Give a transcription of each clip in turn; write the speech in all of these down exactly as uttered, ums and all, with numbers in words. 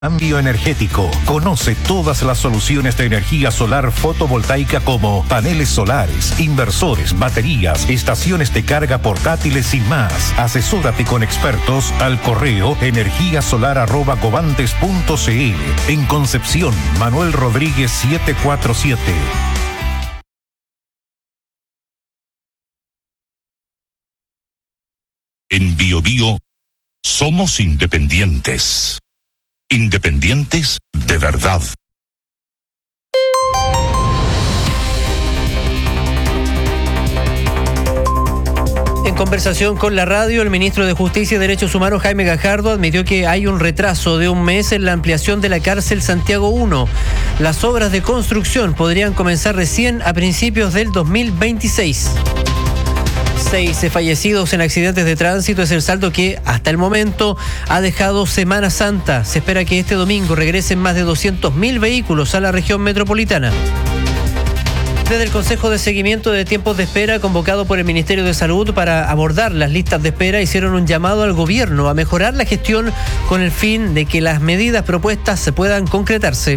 Cambio energético. Conoce todas las soluciones de energía solar fotovoltaica como paneles solares, inversores, baterías, estaciones de carga portátiles y más. Asesórate con expertos al correo energía solar arroba covantes punto c l. En Concepción, Manuel Rodríguez setecientos cuarenta y siete. En Bio Bio somos independientes. Independientes de verdad. En conversación con la radio, el ministro de Justicia y Derechos Humanos, Jaime Gajardo, admitió que hay un retraso de un mes en la ampliación de la cárcel Santiago uno. Las obras de construcción podrían comenzar recién a principios del dos mil veintiséis. Seis fallecidos en accidentes de tránsito es el saldo que, hasta el momento, ha dejado Semana Santa. Se espera que este domingo regresen más de doscientos mil vehículos a la región metropolitana. Desde el Consejo de Seguimiento de Tiempos de Espera, convocado por el Ministerio de Salud para abordar las listas de espera, hicieron un llamado al gobierno a mejorar la gestión con el fin de que las medidas propuestas se puedan concretarse.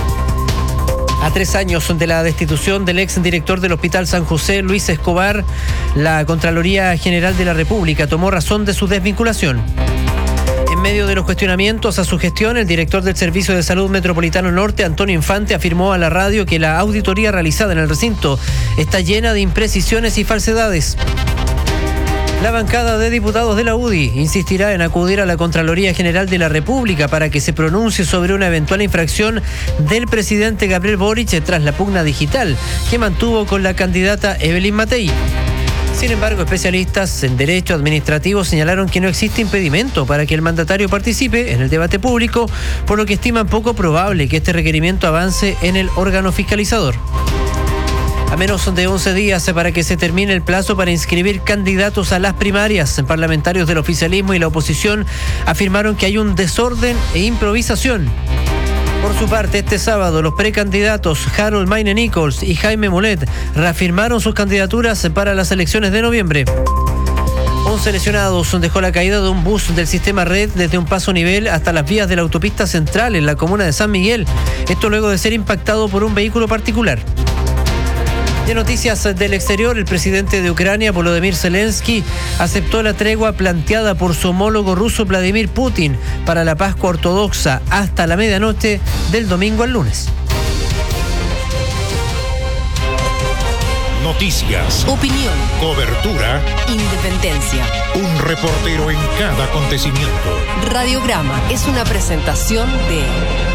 A tres años de la destitución del ex director del Hospital San José, Luis Escobar, la Contraloría General de la República tomó razón de su desvinculación. En medio de los cuestionamientos a su gestión, el director del Servicio de Salud Metropolitano Norte, Antonio Infante, afirmó a la radio que la auditoría realizada en el recinto está llena de imprecisiones y falsedades. La bancada de diputados de la U D I insistirá en acudir a la Contraloría General de la República para que se pronuncie sobre una eventual infracción del presidente Gabriel Boric tras la pugna digital que mantuvo con la candidata Evelyn Matei. Sin embargo, especialistas en derecho administrativo señalaron que no existe impedimento para que el mandatario participe en el debate público, por lo que estiman poco probable que este requerimiento avance en el órgano fiscalizador. A menos de once días para que se termine el plazo para inscribir candidatos a las primarias, parlamentarios del oficialismo y la oposición afirmaron que hay un desorden e improvisación. Por su parte, este sábado, los precandidatos Harold Mayne Nichols y Jaime Mulet reafirmaron sus candidaturas para las elecciones de noviembre. once lesionados dejó la caída de un bus del sistema Red desde un paso nivel hasta las vías de la autopista central en la comuna de San Miguel. Esto luego de ser impactado por un vehículo particular. De noticias del exterior, el presidente de Ucrania, Volodymyr Zelensky, aceptó la tregua planteada por su homólogo ruso Vladimir Putin para la Pascua Ortodoxa hasta la medianoche del domingo al lunes. Noticias, opinión, cobertura, independencia. Un reportero en cada acontecimiento. Radiograma es una presentación de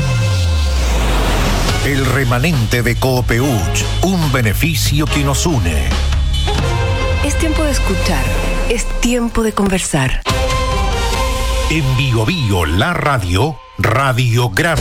El remanente de Coopeuch, un beneficio que nos une. Es tiempo de escuchar, es tiempo de conversar. En Bio Bio, la radio, Radiograma.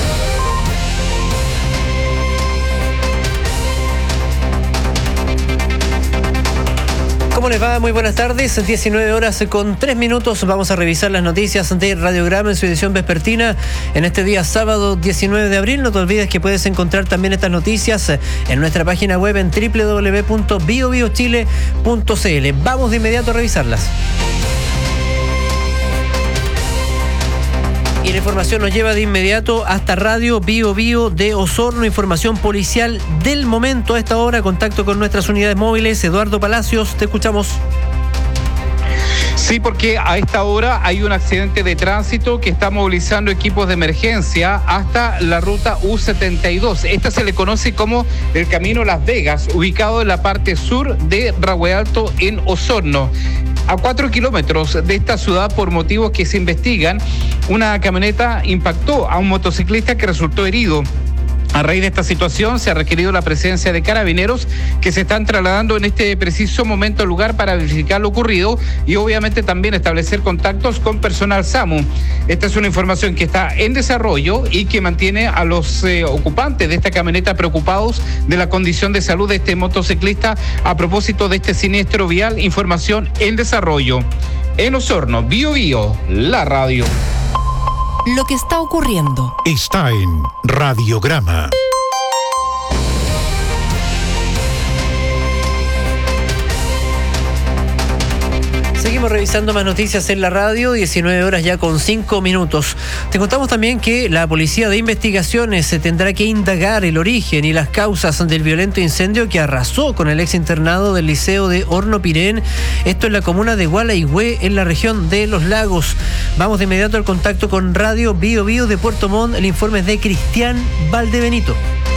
¿Cómo les va? Muy buenas tardes, diecinueve horas con tres minutos. Vamos a revisar las noticias de Radiograma en su edición vespertina en este día sábado diecinueve de abril. No te olvides que puedes encontrar también estas noticias en nuestra página web en doble u doble u doble u punto bio bio chile punto c l. Vamos de inmediato a revisarlas. Y la información nos lleva de inmediato hasta Radio Bio Bio de Osorno. Información policial del momento a esta hora. Contacto con nuestras unidades móviles. Eduardo Palacios, te escuchamos. Sí, porque a esta hora hay un accidente de tránsito que está movilizando equipos de emergencia hasta la ruta U setenta y dos. Esta se le conoce como el Camino Las Vegas, ubicado en la parte sur de Rahue Alto en Osorno. A cuatro kilómetros de esta ciudad, por motivos que se investigan, una camioneta impactó a un motociclista que resultó herido. A raíz de esta situación se ha requerido la presencia de carabineros que se están trasladando en este preciso momento al lugar para verificar lo ocurrido y obviamente también establecer contactos con personal SAMU. Esta es una información que está en desarrollo y que mantiene a los eh, ocupantes de esta camioneta preocupados de la condición de salud de este motociclista a propósito de este siniestro vial. Información en desarrollo. En Osorno, Bio Bio, la radio. Lo que está ocurriendo está en Radiograma. Se Seguimos revisando más noticias en la radio, diecinueve horas ya con cinco minutos. Te contamos también que la Policía de Investigaciones se tendrá que indagar el origen y las causas del violento incendio que arrasó con el ex internado del Liceo de Hornopirén, esto en la comuna de Gualaihue, en la región de Los Lagos. Vamos de inmediato al contacto con Radio Bio Bio de Puerto Montt. El informe es de Cristian Valdebenito.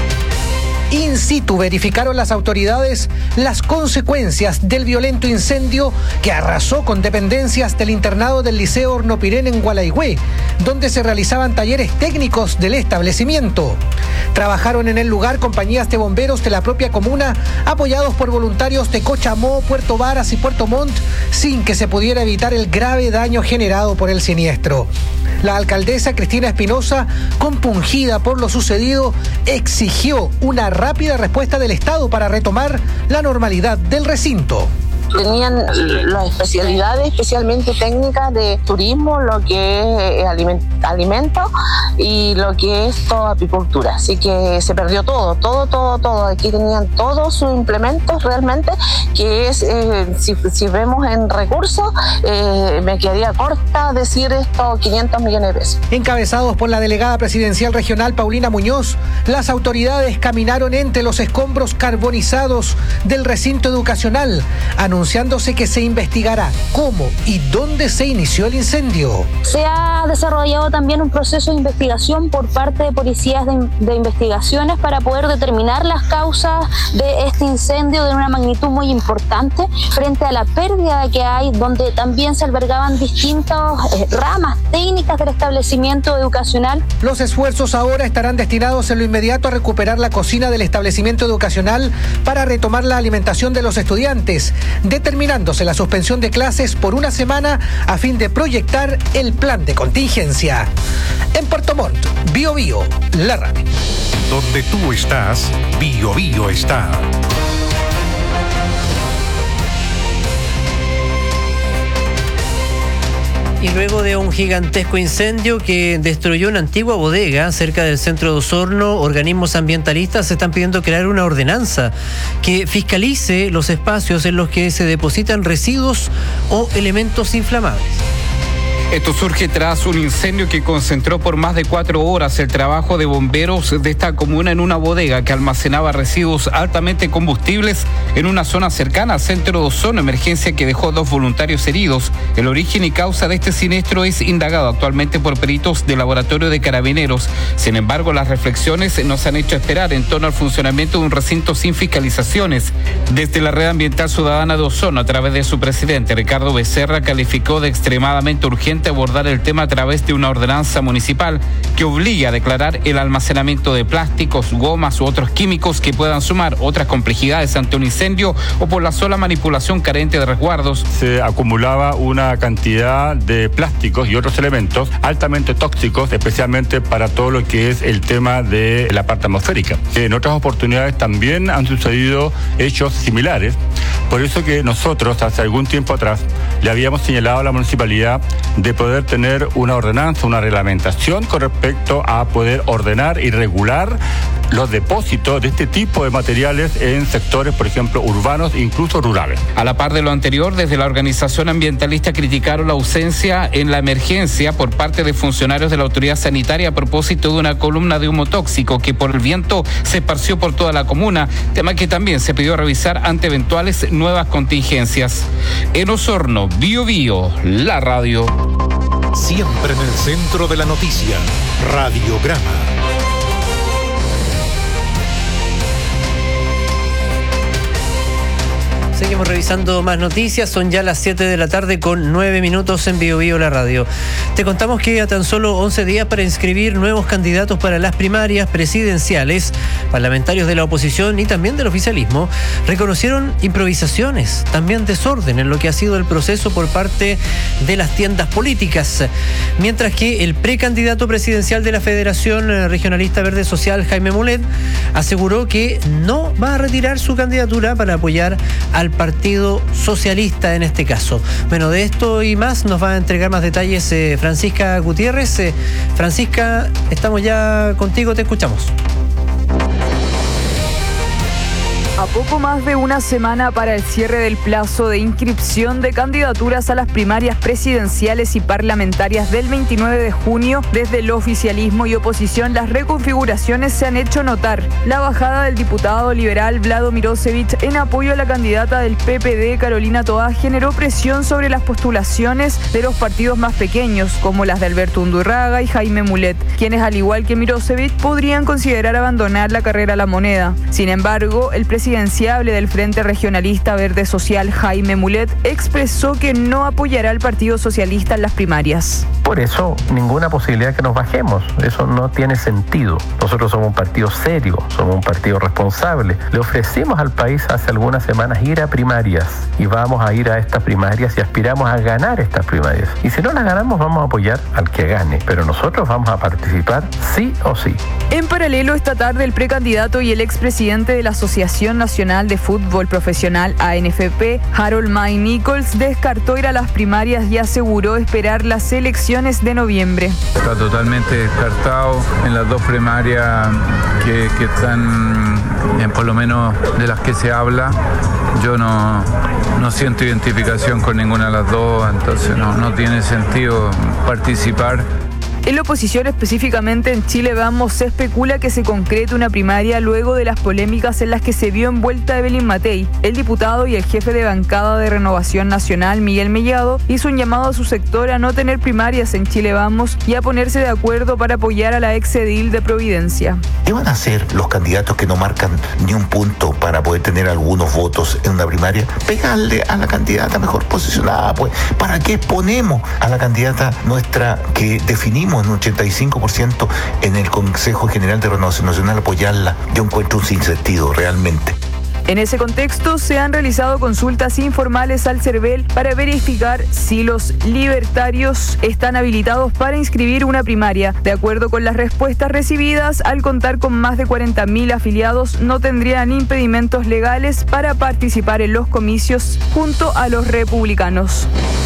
In situ verificaron las autoridades las consecuencias del violento incendio que arrasó con dependencias del internado del Liceo Hornopirén en Gualaihue, donde se realizaban talleres técnicos del establecimiento. Trabajaron en el lugar compañías de bomberos de la propia comuna, apoyados por voluntarios de Cochamó, Puerto Varas y Puerto Montt, sin que se pudiera evitar el grave daño generado por el siniestro. La alcaldesa Cristina Espinosa, compungida por lo sucedido, exigió una rápida respuesta del Estado para retomar la normalidad del recinto. Tenían las especialidades, especialmente técnicas de turismo, lo que es alimento y lo que es toda apicultura. Así que se perdió todo, todo, todo, todo. Aquí tenían todos sus implementos realmente, que es, eh, si, si vemos en recursos, eh, me quedaría corta decir esto, quinientos millones de pesos. Encabezados por la delegada presidencial regional Paulina Muñoz, las autoridades caminaron entre los escombros carbonizados del recinto educacional, anunciándose que se investigará cómo y dónde se inició el incendio. Se ha desarrollado también un proceso de investigación por parte de policías de, de investigaciones para poder determinar las causas de este incendio de una magnitud muy importante frente a la pérdida que hay, donde también se albergaban distintas eh, ramas técnicas del establecimiento educacional. Los esfuerzos ahora estarán destinados en lo inmediato a recuperar la cocina del establecimiento educacional para retomar la alimentación de los estudiantes, determinándose la suspensión de clases por una semana a fin de proyectar el plan de contingencia. En Puerto Montt, Bio Bio, la radio. Donde tú estás, Bio Bio está. Y luego de un gigantesco incendio que destruyó una antigua bodega cerca del centro de Osorno, organismos ambientalistas están pidiendo crear una ordenanza que fiscalice los espacios en los que se depositan residuos o elementos inflamables. Esto surge tras un incendio que concentró por más de cuatro horas el trabajo de bomberos de esta comuna en una bodega que almacenaba residuos altamente combustibles en una zona cercana al centro de Osorno, emergencia que dejó dos voluntarios heridos. El origen y causa de este siniestro es indagado actualmente por peritos del laboratorio de Carabineros. Sin embargo, las reflexiones nos han hecho esperar en torno al funcionamiento de un recinto sin fiscalizaciones. Desde la Red Ambiental Ciudadana de Osorno, a través de su presidente, Ricardo Becerra, calificó de extremadamente urgente abordar el tema a través de una ordenanza municipal que obligue a declarar el almacenamiento de plásticos, gomas u otros químicos que puedan sumar otras complejidades ante un incendio o por la sola manipulación carente de resguardos. Se acumulaba una cantidad de plásticos y otros elementos altamente tóxicos, especialmente para todo lo que es el tema de la parte atmosférica. En otras oportunidades también han sucedido hechos similares, por eso que nosotros hace algún tiempo atrás le habíamos señalado a la municipalidad de poder tener una ordenanza, una reglamentación con respecto a poder ordenar y regular los depósitos de este tipo de materiales en sectores, por ejemplo, urbanos e incluso rurales. A la par de lo anterior, desde la organización ambientalista criticaron la ausencia en la emergencia por parte de funcionarios de la autoridad sanitaria a propósito de una columna de humo tóxico que por el viento se esparció por toda la comuna, tema que también se pidió revisar ante eventuales nuevas contingencias. En Osorno, Bio Bio, la radio. Siempre en el centro de la noticia, Radiograma. Seguimos revisando más noticias, son ya las siete de la tarde con nueve minutos en Bio Bio la radio. Te contamos que a tan solo once días para inscribir nuevos candidatos para las primarias presidenciales, parlamentarios de la oposición y también del oficialismo reconocieron improvisaciones, también desorden en lo que ha sido el proceso por parte de las tiendas políticas. Mientras que el precandidato presidencial de la Federación Regionalista Verde Social, Jaime Mulet, aseguró que no va a retirar su candidatura para apoyar al Partido Socialista en este caso. Bueno, de esto y más nos va a entregar más detalles eh, Francisca Gutiérrez. Eh, Francisca, estamos ya contigo, te escuchamos. A poco más de una semana para el cierre del plazo de inscripción de candidaturas a las primarias presidenciales y parlamentarias del veintinueve de junio, desde el oficialismo y oposición las reconfiguraciones se han hecho notar. La bajada del diputado liberal Vlado Mirosevic en apoyo a la candidata del P P D Carolina Toá generó presión sobre las postulaciones de los partidos más pequeños, como las de Alberto Undurraga y Jaime Mulet, quienes al igual que Mirosevic podrían considerar abandonar la carrera a La Moneda. Sin embargo, el presidente presidenciable del Frente Regionalista Verde Social, Jaime Mulet, expresó que no apoyará al Partido Socialista en las primarias. Por eso, ninguna posibilidad que nos bajemos. Eso no tiene sentido. Nosotros somos un partido serio, somos un partido responsable. Le ofrecimos al país hace algunas semanas ir a primarias y vamos a ir a estas primarias y aspiramos a ganar estas primarias. Y si no las ganamos, vamos a apoyar al que gane. Pero nosotros vamos a participar sí o sí. En paralelo, esta tarde el precandidato y el expresidente de la Asociación Nacional de Fútbol Profesional, A N F P, Harold May Nichols, descartó ir a las primarias y aseguró esperar las elecciones de noviembre. Está totalmente descartado en las dos primarias que, que están, en por lo menos de las que se habla. Yo no, no siento identificación con ninguna de las dos, entonces no, no tiene sentido participar. En la oposición, específicamente en Chile Vamos, se especula que se concrete una primaria luego de las polémicas en las que se vio envuelta Evelyn Matei. El diputado y el jefe de bancada de Renovación Nacional, Miguel Mellado, hizo un llamado a su sector a no tener primarias en Chile Vamos y a ponerse de acuerdo para apoyar a la ex edil de Providencia. ¿Qué van a hacer los candidatos que no marcan ni un punto para poder tener algunos votos en una primaria? Pegarle a la candidata mejor posicionada, pues. ¿Para qué ponemos a la candidata nuestra que definimos en un ochenta y cinco por ciento en el Consejo General de Renovación Nacional, apoyarla? Yo encuentro un sinsentido realmente. En ese contexto, se han realizado consultas informales al CERVEL para verificar si los libertarios están habilitados para inscribir una primaria. De acuerdo con las respuestas recibidas, al contar con más de cuarenta mil afiliados, no tendrían impedimentos legales para participar en los comicios junto a los republicanos.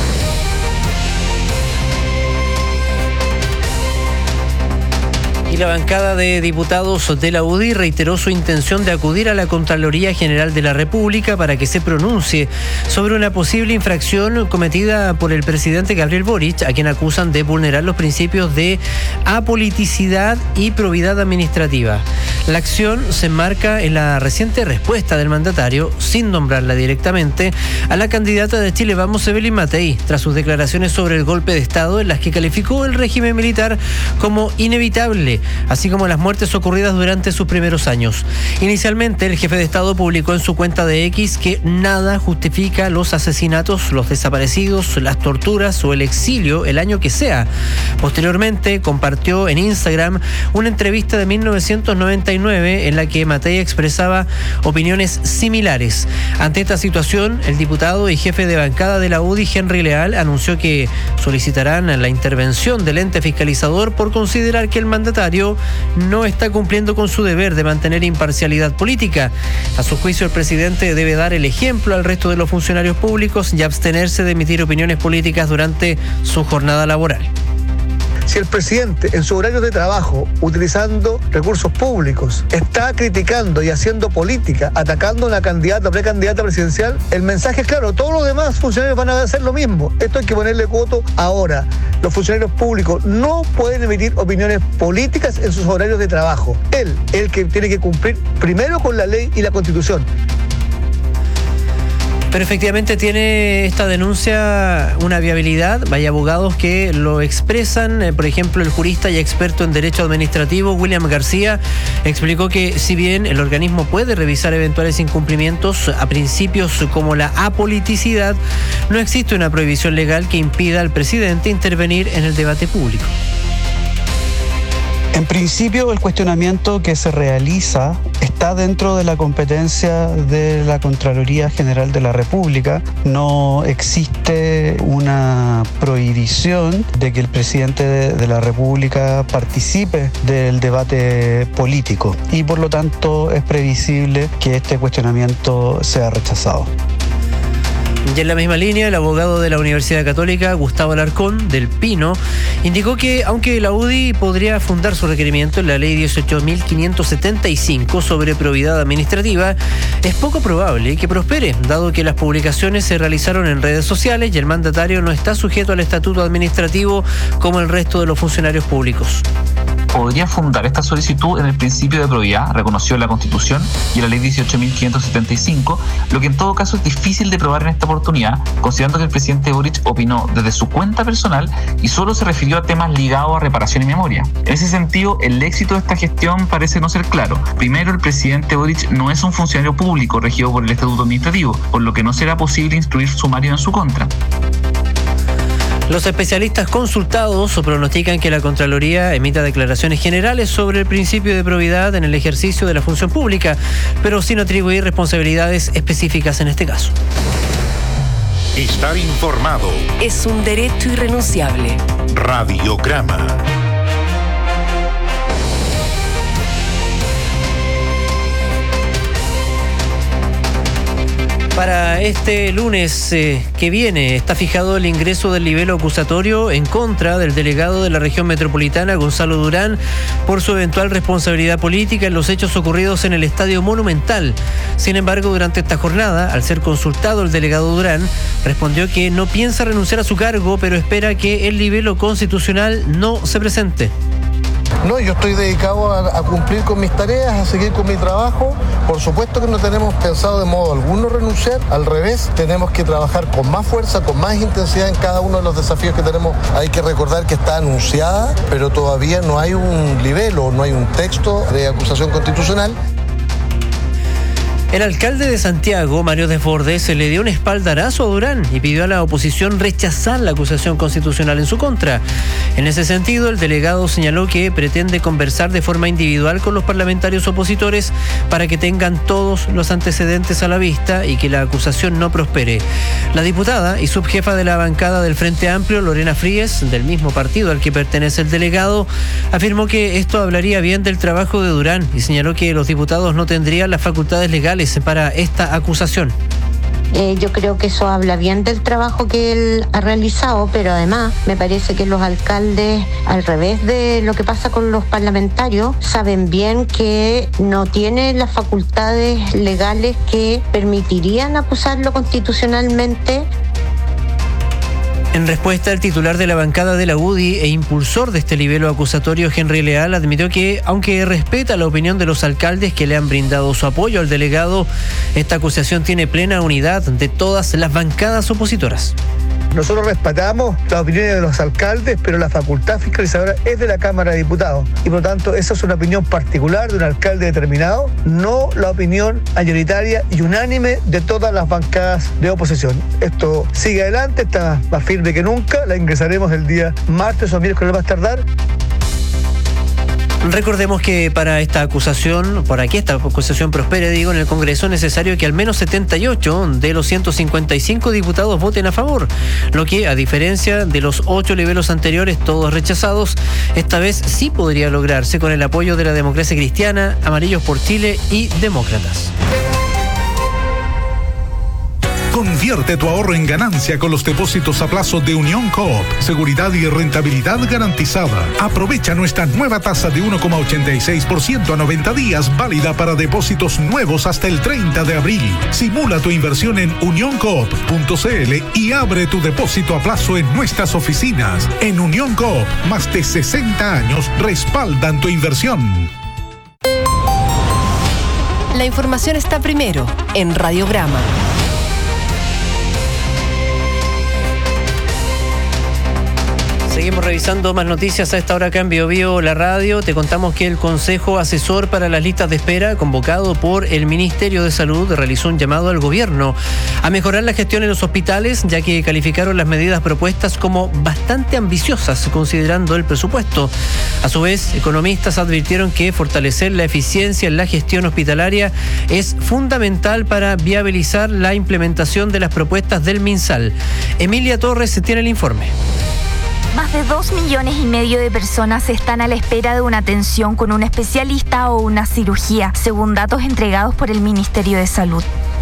Y la bancada de diputados de la U D I reiteró su intención de acudir a la Contraloría General de la República para que se pronuncie sobre una posible infracción cometida por el presidente Gabriel Boric, a quien acusan de vulnerar los principios de apoliticidad y probidad administrativa. La acción se enmarca en la reciente respuesta del mandatario, sin nombrarla directamente, a la candidata de Chile Vamos, Evelyn Matei, tras sus declaraciones sobre el golpe de Estado en las que calificó el régimen militar como inevitable, así como las muertes ocurridas durante sus primeros años. Inicialmente, el jefe de Estado publicó en su cuenta de X que nada justifica los asesinatos, los desaparecidos, las torturas o el exilio el año que sea. Posteriormente, compartió en Instagram una entrevista de mil novecientos noventa y nueve en la que Matei expresaba opiniones similares. Ante esta situación, el diputado y jefe de bancada de la U D I, Henry Leal, anunció que solicitarán la intervención del ente fiscalizador por considerar que el mandatario no está cumpliendo con su deber de mantener imparcialidad política. A su juicio, el presidente debe dar el ejemplo al resto de los funcionarios públicos y abstenerse de emitir opiniones políticas durante su jornada laboral. Si el presidente en su horario de trabajo, utilizando recursos públicos, está criticando y haciendo política, atacando a una candidata o precandidata presidencial, el mensaje es claro, todos los demás funcionarios van a hacer lo mismo. Esto hay que ponerle coto ahora. Los funcionarios públicos no pueden emitir opiniones políticas en sus horarios de trabajo. Él es el que tiene que cumplir primero con la ley y la Constitución. Pero efectivamente tiene esta denuncia una viabilidad. Hay abogados que lo expresan. Por ejemplo, el jurista y experto en derecho administrativo William García explicó que si bien el organismo puede revisar eventuales incumplimientos a principios como la apoliticidad, no existe una prohibición legal que impida al presidente intervenir en el debate público. En principio, el cuestionamiento que se realiza está dentro de la competencia de la Contraloría General de la República. No existe una prohibición de que el presidente de la República participe del debate político y por lo tanto es previsible que este cuestionamiento sea rechazado. Y en la misma línea, el abogado de la Universidad Católica, Gustavo Alarcón, del Pino, indicó que aunque la U D I podría fundar su requerimiento en la ley dieciocho mil quinientos setenta y cinco sobre probidad administrativa, es poco probable que prospere, dado que las publicaciones se realizaron en redes sociales y el mandatario no está sujeto al estatuto administrativo como el resto de los funcionarios públicos. Podría fundar esta solicitud en el principio de probidad reconocido en la Constitución y en la ley dieciocho mil quinientos setenta y cinco, lo que en todo caso es difícil de probar en esta oportunidad, considerando que el presidente Boric opinó desde su cuenta personal y solo se refirió a temas ligados a reparación y memoria. En ese sentido, el éxito de esta gestión parece no ser claro. Primero, el presidente Boric no es un funcionario público regido por el estatuto administrativo, por lo que no será posible instruir sumario en su contra. Los especialistas consultados pronostican que la Contraloría emita declaraciones generales sobre el principio de probidad en el ejercicio de la función pública, pero sin atribuir responsabilidades específicas en este caso. Estar informado es un derecho irrenunciable. Radiograma. Para este lunes eh, que viene está fijado el ingreso del libelo acusatorio en contra del delegado de la región metropolitana, Gonzalo Durán, por su eventual responsabilidad política en los hechos ocurridos en el Estadio Monumental. Sin embargo, durante esta jornada, al ser consultado el delegado Durán, respondió que no piensa renunciar a su cargo, pero espera que el libelo constitucional no se presente. No, yo estoy dedicado a, a cumplir con mis tareas, a seguir con mi trabajo. Por supuesto que no tenemos pensado de modo alguno renunciar, al revés, tenemos que trabajar con más fuerza, con más intensidad en cada uno de los desafíos que tenemos. Hay que recordar que está anunciada, pero todavía no hay un libelo, no hay un texto de acusación constitucional. El alcalde de Santiago, Mario Desbordes, se le dio un espaldarazo a Durán y pidió a la oposición rechazar la acusación constitucional en su contra. En ese sentido, el delegado señaló que pretende conversar de forma individual con los parlamentarios opositores para que tengan todos los antecedentes a la vista y que la acusación no prospere. La diputada y subjefa de la bancada del Frente Amplio, Lorena Fríes, del mismo partido al que pertenece el delegado, afirmó que esto hablaría bien del trabajo de Durán y señaló que los diputados no tendrían las facultades legales para esta acusación. Eh, yo creo que eso habla bien del trabajo que él ha realizado, pero además me parece que los alcaldes, al revés de lo que pasa con los parlamentarios, saben bien que no tienen las facultades legales que permitirían acusarlo constitucionalmente. En respuesta, el titular de la bancada de la U D I e impulsor de este libelo acusatorio, Henry Leal, admitió que, aunque respeta la opinión de los alcaldes que le han brindado su apoyo al delegado, esta acusación tiene plena unidad de todas las bancadas opositoras. Nosotros respetamos las opiniones de los alcaldes, pero la facultad fiscalizadora es de la Cámara de Diputados. Y por lo tanto, esa es una opinión particular de un alcalde determinado, no la opinión mayoritaria y unánime de todas las bancadas de oposición. Esto sigue adelante, está más firme que nunca, la ingresaremos el día martes o miércoles más tardar. Recordemos que para esta acusación, para que esta acusación prospere, digo, en el Congreso es necesario que al menos setenta y ocho de los ciento cincuenta y cinco diputados voten a favor, lo que, a diferencia de los ocho libelos anteriores, todos rechazados, esta vez sí podría lograrse con el apoyo de la Democracia Cristiana, Amarillos por Chile y Demócratas. Convierte tu ahorro en ganancia con los depósitos a plazo de Unión Coop. Seguridad y rentabilidad garantizada. Aprovecha nuestra nueva tasa de uno coma ochenta y seis por ciento a noventa días, válida para depósitos nuevos hasta el treinta de abril. Simula tu inversión en unión coop punto c l y abre tu depósito a plazo en nuestras oficinas. En Unión Coop, más de sesenta años respaldan tu inversión. La información está primero en Radiograma. Seguimos revisando más noticias a esta hora acá en Bio Bio, la radio. Te contamos que el Consejo Asesor para las Listas de Espera, convocado por el Ministerio de Salud, realizó un llamado al gobierno a mejorar la gestión en los hospitales, ya que calificaron las medidas propuestas como bastante ambiciosas, considerando el presupuesto. A su vez, economistas advirtieron que fortalecer la eficiencia en la gestión hospitalaria es fundamental para viabilizar la implementación de las propuestas del MinSal. Emilia Torres tiene el informe. Más de dos millones y medio de personas están a la espera de una atención con un especialista o una cirugía, según datos entregados por el Ministerio de Salud.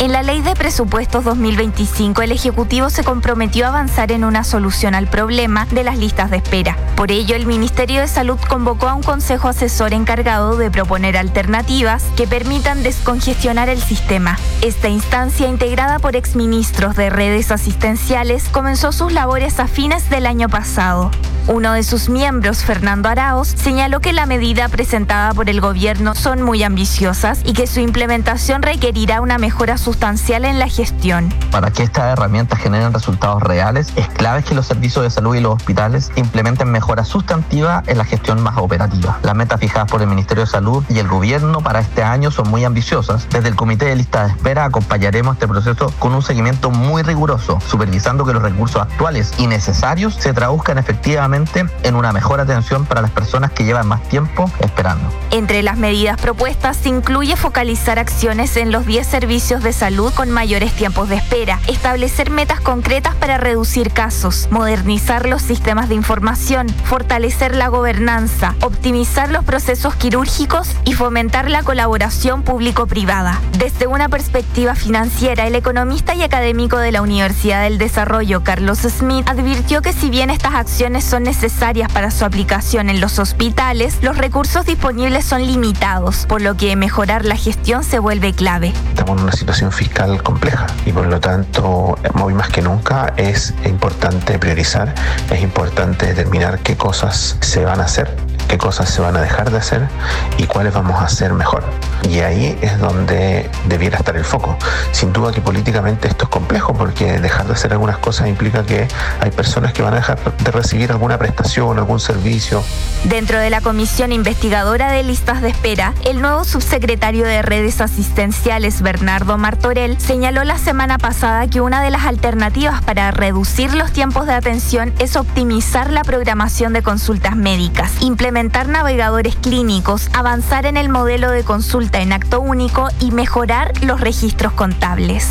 En la Ley de Presupuestos dos mil veinticinco, el Ejecutivo se comprometió a avanzar en una solución al problema de las listas de espera. Por ello, el Ministerio de Salud convocó a un consejo asesor encargado de proponer alternativas que permitan descongestionar el sistema. Esta instancia, integrada por exministros de redes asistenciales, comenzó sus labores a fines del año pasado. Uno de sus miembros, Fernando Araoz, señaló que la medida presentada por el gobierno son muy ambiciosas y que su implementación requerirá una mejora sustancial en la gestión. Para que estas herramientas generen resultados reales, es clave que los servicios de salud y los hospitales implementen mejoras sustantivas en la gestión más operativa. Las metas fijadas por el Ministerio de Salud y el gobierno para este año son muy ambiciosas. Desde el Comité de Lista de Espera acompañaremos este proceso con un seguimiento muy riguroso, supervisando que los recursos actuales y necesarios se traduzcan efectivamente en una mejor atención para las personas que llevan más tiempo esperando. Entre las medidas propuestas se incluye focalizar acciones en los diez servicios de salud con mayores tiempos de espera, establecer metas concretas para reducir casos, modernizar los sistemas de información, fortalecer la gobernanza, optimizar los procesos quirúrgicos y fomentar la colaboración público-privada. Desde una perspectiva financiera, el economista y académico de la Universidad del Desarrollo, Carlos Smith, advirtió que si bien estas acciones son necesarias para su aplicación en los hospitales, los recursos disponibles son limitados, por lo que mejorar la gestión se vuelve clave. Estamos en una situación fiscal compleja y por lo tanto, hoy más que nunca es importante priorizar, es importante determinar qué cosas se van a hacer, qué cosas se van a dejar de hacer y cuáles vamos a hacer mejor. Y ahí es donde debiera estar el foco. Sin duda que políticamente esto es complejo porque dejar de hacer algunas cosas implica que hay personas que van a dejar de recibir alguna prestación, algún servicio. Dentro de la Comisión Investigadora de Listas de Espera, el nuevo subsecretario de Redes Asistenciales, Bernardo Martorell, señaló la semana pasada que una de las alternativas para reducir los tiempos de atención es optimizar la programación de consultas médicas, implementar navegadores clínicos, avanzar en el modelo de consulta en acto único y mejorar los registros contables.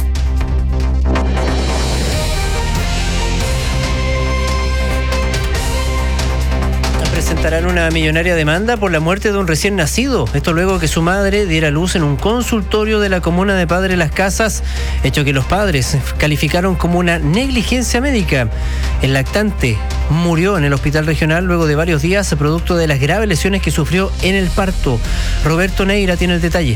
Presentarán una millonaria demanda por la muerte de un recién nacido. Esto luego que su madre diera luz en un consultorio de la comuna de Padre Las Casas, hecho que los padres calificaron como una negligencia médica. El lactante murió en el hospital regional luego de varios días producto de las graves lesiones que sufrió en el parto. Roberto Neira tiene el detalle.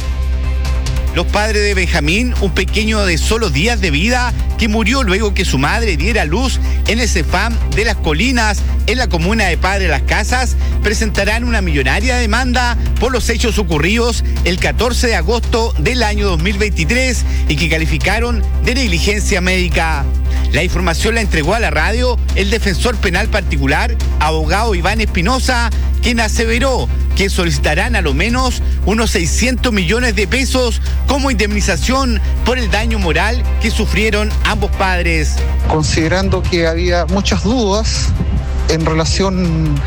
Los padres de Benjamín, un pequeño de solo días de vida, que murió luego que su madre diera luz en el CEFAM de Las Colinas, en la comuna de Padre Las Casas, presentarán una millonaria demanda por los hechos ocurridos el catorce de agosto del año dos mil veintitrés y que calificaron de negligencia médica. La información la entregó a la radio el defensor penal particular, abogado Iván Espinosa, quien aseveró que solicitarán a lo menos unos seiscientos millones de pesos como indemnización por el daño moral que sufrieron ambos padres. Considerando que había muchas dudas en relación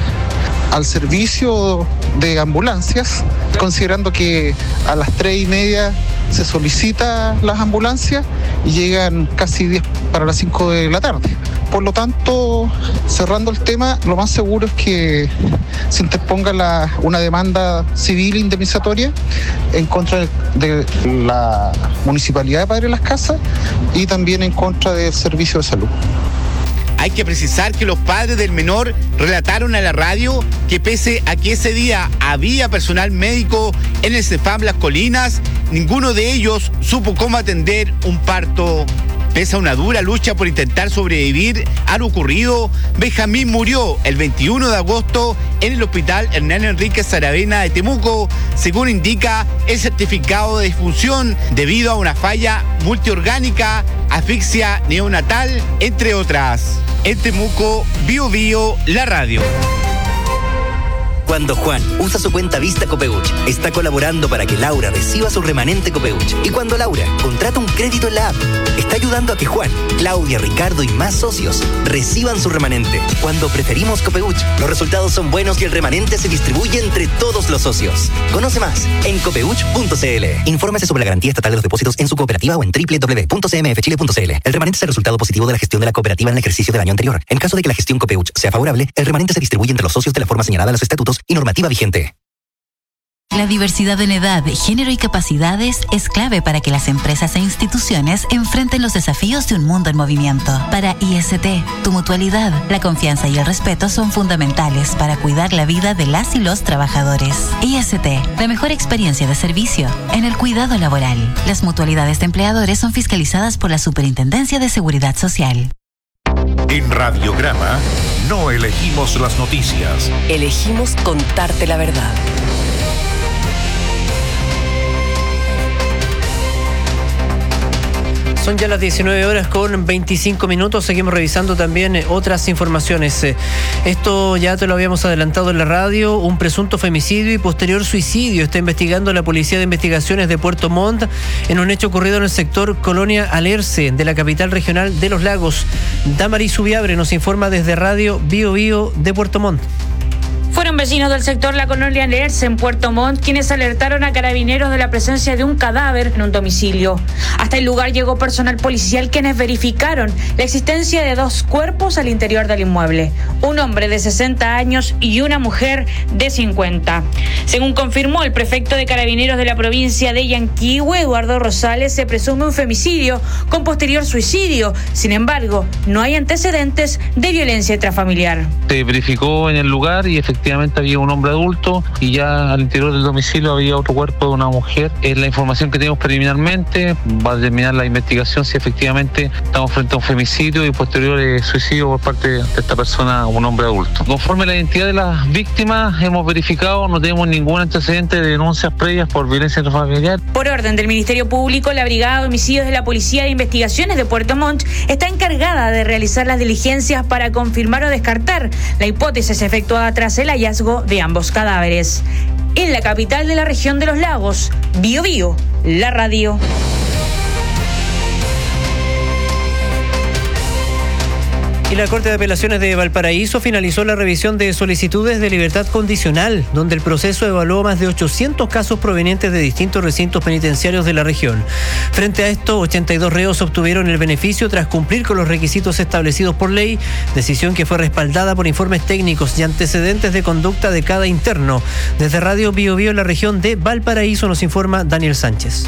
al servicio de ambulancias, considerando que a las tres y media se solicita las ambulancias y llegan casi diez para las cinco de la tarde. Por lo tanto, cerrando el tema, lo más seguro es que se interponga la, una demanda civil indemnizatoria en contra de, de la Municipalidad de Padre Las Casas y también en contra del Servicio de Salud. Hay que precisar que los padres del menor relataron a la radio que pese a que ese día había personal médico en el CEFAM Las Colinas, ninguno de ellos supo cómo atender un parto. Pese a una dura lucha por intentar sobrevivir a lo ocurrido, Benjamín murió el veintiuno de agosto en el hospital Hernán Enrique Saravena de Temuco, según indica el certificado de defunción, debido a una falla multiorgánica, asfixia neonatal, entre otras. En Temuco, Bio Bio, la radio. Cuando Juan usa su cuenta Vista Copeuch, está colaborando para que Laura reciba su remanente Copeuch. Y cuando Laura contrata un crédito en la app, está ayudando a que Juan, Claudia, Ricardo y más socios reciban su remanente. Cuando preferimos Copeuch, los resultados son buenos y el remanente se distribuye entre todos los socios. Conoce más en copeuch punto c l. Infórmese sobre la garantía estatal de los depósitos en su cooperativa o en doble u doble u doble u punto c m f chile punto c l. El remanente es el resultado positivo de la gestión de la cooperativa en el ejercicio del año anterior. En caso de que la gestión Copeuch sea favorable, el remanente se distribuye entre los socios de la forma señalada en los estatutos y normativa vigente. La diversidad en edad, género y capacidades es clave para que las empresas e instituciones enfrenten los desafíos de un mundo en movimiento. Para I S T, tu mutualidad, la confianza y el respeto son fundamentales para cuidar la vida de las y los trabajadores. I S T, la mejor experiencia de servicio en el cuidado laboral. Las mutualidades de empleadores son fiscalizadas por la Superintendencia de Seguridad Social. En Radiograma no elegimos las noticias. Elegimos contarte la verdad. Son ya las diecinueve horas con veinticinco minutos. Seguimos revisando también eh, otras informaciones. Eh, esto ya te lo habíamos adelantado en la radio. Un presunto femicidio y posterior suicidio está investigando la Policía de Investigaciones de Puerto Montt en un hecho ocurrido en el sector Colonia Alerce de la capital regional de Los Lagos. Damaris Subiabre nos informa desde Radio Bio Bio de Puerto Montt. Fueron vecinos del sector La Colonia Alerce en Puerto Montt quienes alertaron a carabineros de la presencia de un cadáver en un domicilio. Hasta el lugar llegó personal policial quienes verificaron la existencia de dos cuerpos al interior del inmueble, un hombre de sesenta años y una mujer de cincuenta. Según confirmó el prefecto de carabineros de la provincia de Yanquihue, Eduardo Rosales, se presume un femicidio con posterior suicidio. Sin embargo, no hay antecedentes de violencia intrafamiliar. Se verificó en el lugar y efectivamente Efectivamente había un hombre adulto y ya al interior del domicilio había otro cuerpo de una mujer. Es la información que tenemos preliminarmente, va a determinar la investigación si efectivamente estamos frente a un femicidio y posterior eh, suicidio por parte de esta persona, un hombre adulto. Conforme a la identidad de las víctimas, hemos verificado, no tenemos ningún antecedente de denuncias previas por violencia intrafamiliar. Por orden del Ministerio Público, la Brigada de Homicidios de la Policía de Investigaciones de Puerto Montt está encargada de realizar las diligencias para confirmar o descartar la hipótesis efectuada tras el hallazgo de ambos cadáveres. En la capital de la región de Los Lagos, Bio Bio, la radio. Y la Corte de Apelaciones de Valparaíso finalizó la revisión de solicitudes de libertad condicional, donde el proceso evaluó más de ochocientos casos provenientes de distintos recintos penitenciarios de la región. Frente a esto, ochenta y dos reos obtuvieron el beneficio tras cumplir con los requisitos establecidos por ley, decisión que fue respaldada por informes técnicos y antecedentes de conducta de cada interno. Desde Radio Bio Bio en la región de Valparaíso nos informa Daniel Sánchez.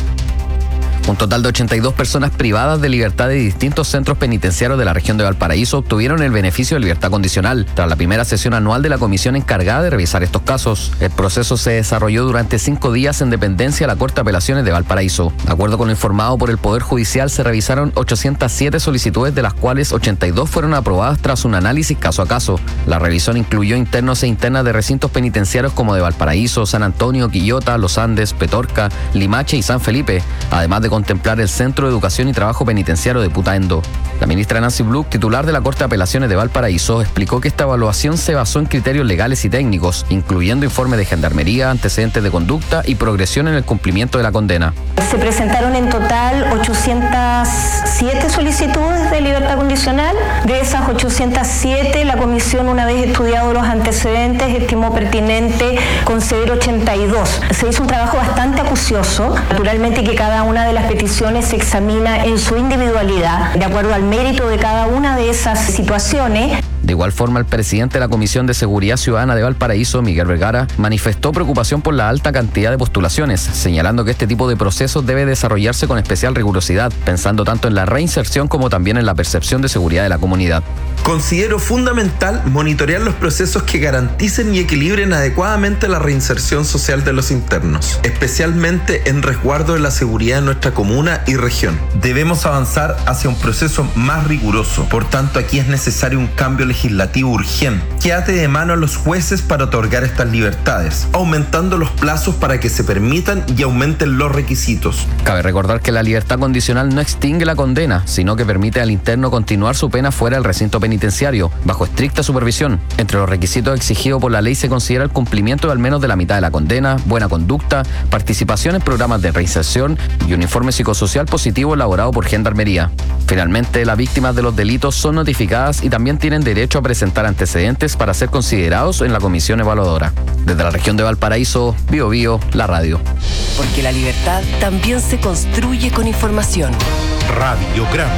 Un total de ochenta y dos personas privadas de libertad de distintos centros penitenciarios de la región de Valparaíso obtuvieron el beneficio de libertad condicional tras la primera sesión anual de la comisión encargada de revisar estos casos. El proceso se desarrolló durante cinco días en dependencia de la Corte de Apelaciones de Valparaíso. De acuerdo con lo informado por el Poder Judicial, se revisaron ochocientas siete solicitudes, de las cuales ochenta y dos fueron aprobadas tras un análisis caso a caso. La revisión incluyó internos e internas de recintos penitenciarios como de Valparaíso, San Antonio, Quillota, Los Andes, Petorca, Limache y San Felipe, además de contemplar el Centro de Educación y Trabajo Penitenciario de Putaendo. La ministra Nancy Bluck, titular de la Corte de Apelaciones de Valparaíso, explicó que esta evaluación se basó en criterios legales y técnicos, incluyendo informes de gendarmería, antecedentes de conducta y progresión en el cumplimiento de la condena. Se presentaron en total ochocientas siete solicitudes de libertad condicional. De esas ochocientas siete, la comisión, una vez estudiados los antecedentes, estimó pertinente conceder ochenta y dos. Se hizo un trabajo bastante acucioso. Naturalmente que cada una de las peticiones se examina en su individualidad, de acuerdo al mérito de cada una de esas situaciones. De igual forma, el presidente de la Comisión de Seguridad Ciudadana de Valparaíso, Miguel Vergara, manifestó preocupación por la alta cantidad de postulaciones, señalando que este tipo de procesos debe desarrollarse con especial rigurosidad, pensando tanto en la reinserción como también en la percepción de seguridad de la comunidad. Considero fundamental monitorear los procesos que garanticen y equilibren adecuadamente la reinserción social de los internos, especialmente en resguardo de la seguridad de nuestra comuna y región. Debemos avanzar hacia un proceso más riguroso, por tanto aquí es necesario un cambio legislativo legislativo urgente que ate de mano a los jueces para otorgar estas libertades, aumentando los plazos para que se permitan y aumenten los requisitos. Cabe recordar que la libertad condicional no extingue la condena, sino que permite al interno continuar su pena fuera del recinto penitenciario, bajo estricta supervisión. Entre los requisitos exigidos por la ley se considera el cumplimiento de al menos de la mitad de la condena, buena conducta, participación en programas de reinserción y un informe psicosocial positivo elaborado por Gendarmería. Finalmente, las víctimas de los delitos son notificadas y también tienen derecho a presentar antecedentes para ser considerados en la comisión evaluadora. Desde la región de Valparaíso, Bio Bio, la radio. Porque la libertad también se construye con información. Radiograma.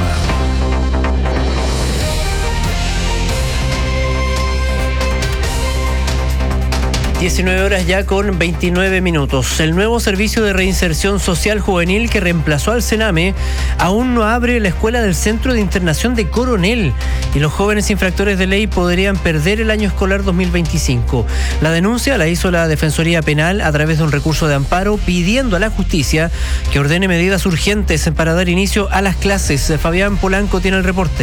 diecinueve horas ya con veintinueve minutos. El nuevo servicio de reinserción social juvenil que reemplazó al Sename aún no abre la escuela del Centro de Internación de Coronel y los jóvenes infractores de ley podrían perder el año escolar dos mil veinticinco. La denuncia la hizo la Defensoría Penal a través de un recurso de amparo pidiendo a la justicia que ordene medidas urgentes para dar inicio a las clases. Fabián Polanco tiene el reporte.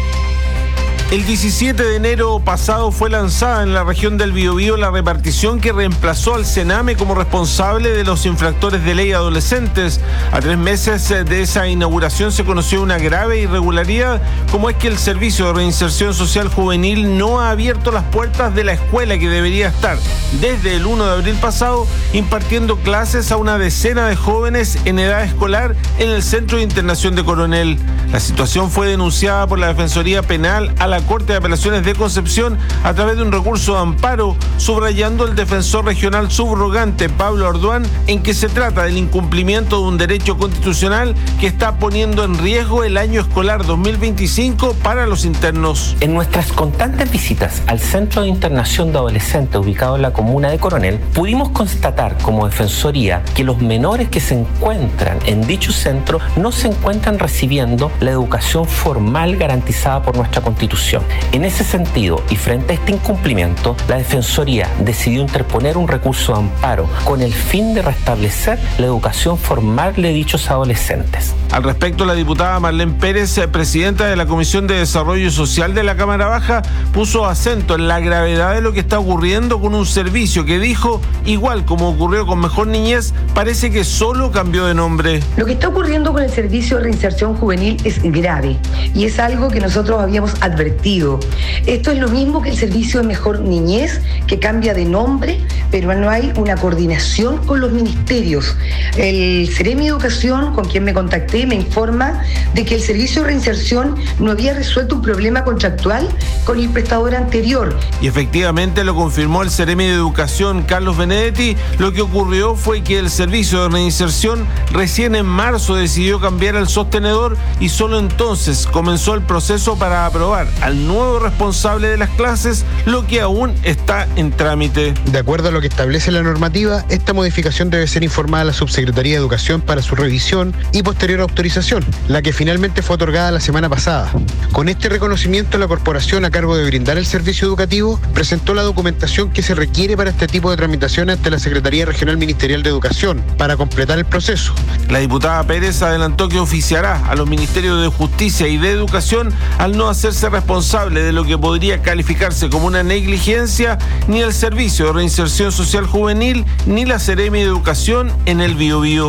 El diecisiete de enero pasado fue lanzada en la región del Biobío la repartición que reemplazó al Sename como responsable de los infractores de ley adolescentes. A tres meses de esa inauguración se conoció una grave irregularidad, como es que el Servicio de Reinserción Social Juvenil no ha abierto las puertas de la escuela que debería estar desde el primero de abril pasado impartiendo clases a una decena de jóvenes en edad escolar en el Centro de Internación de Coronel. La situación fue denunciada por la Defensoría Penal a la Corte de Apelaciones de Concepción a través de un recurso de amparo, subrayando el defensor regional subrogante Pablo Arduán en que se trata del incumplimiento de un derecho constitucional que está poniendo en riesgo el año escolar dos mil veinticinco para los internos. En nuestras constantes visitas al Centro de Internación de Adolescentes ubicado en la comuna de Coronel, pudimos constatar como Defensoría que los menores que se encuentran en dicho centro no se encuentran recibiendo la educación formal garantizada por nuestra Constitución. En ese sentido, y frente a este incumplimiento, la Defensoría decidió interponer un recurso de amparo con el fin de restablecer la educación formal de dichos adolescentes. Al respecto, la diputada Marlene Pérez, presidenta de la Comisión de Desarrollo Social de la Cámara Baja, puso acento en la gravedad de lo que está ocurriendo con un servicio que dijo, igual como ocurrió con Mejor Niñez, parece que solo cambió de nombre. Lo que está ocurriendo con el Servicio de Reinserción Juvenil es grave y es algo que nosotros habíamos advertido. Esto es lo mismo que el Servicio de Mejor Niñez, que cambia de nombre, pero no hay una coordinación con los ministerios. El Ceremi de Educación, con quien me contacté, me informa de que el Servicio de Reinserción no había resuelto un problema contractual con el prestador anterior. Y efectivamente lo confirmó el Ceremi de Educación, Carlos Benedetti. Lo que ocurrió fue que el Servicio de Reinserción recién en marzo decidió cambiar al sostenedor y solo entonces comenzó el proceso para aprobar al nuevo responsable de las clases, lo que aún está en trámite. De acuerdo a lo que establece la normativa, esta modificación debe ser informada a la Subsecretaría de Educación para su revisión y posterior autorización, la que finalmente fue otorgada la semana pasada. Con este reconocimiento, la corporación, a cargo de brindar el servicio educativo, presentó la documentación que se requiere para este tipo de tramitaciones ante la Secretaría Regional Ministerial de Educación para completar el proceso. La diputada Pérez adelantó que oficiará a los Ministerios de Justicia y de Educación al no hacerse responsable de lo que podría calificarse como una negligencia ni el Servicio de Reinserción Social Juvenil ni la Ceremi de Educación en el Biobío.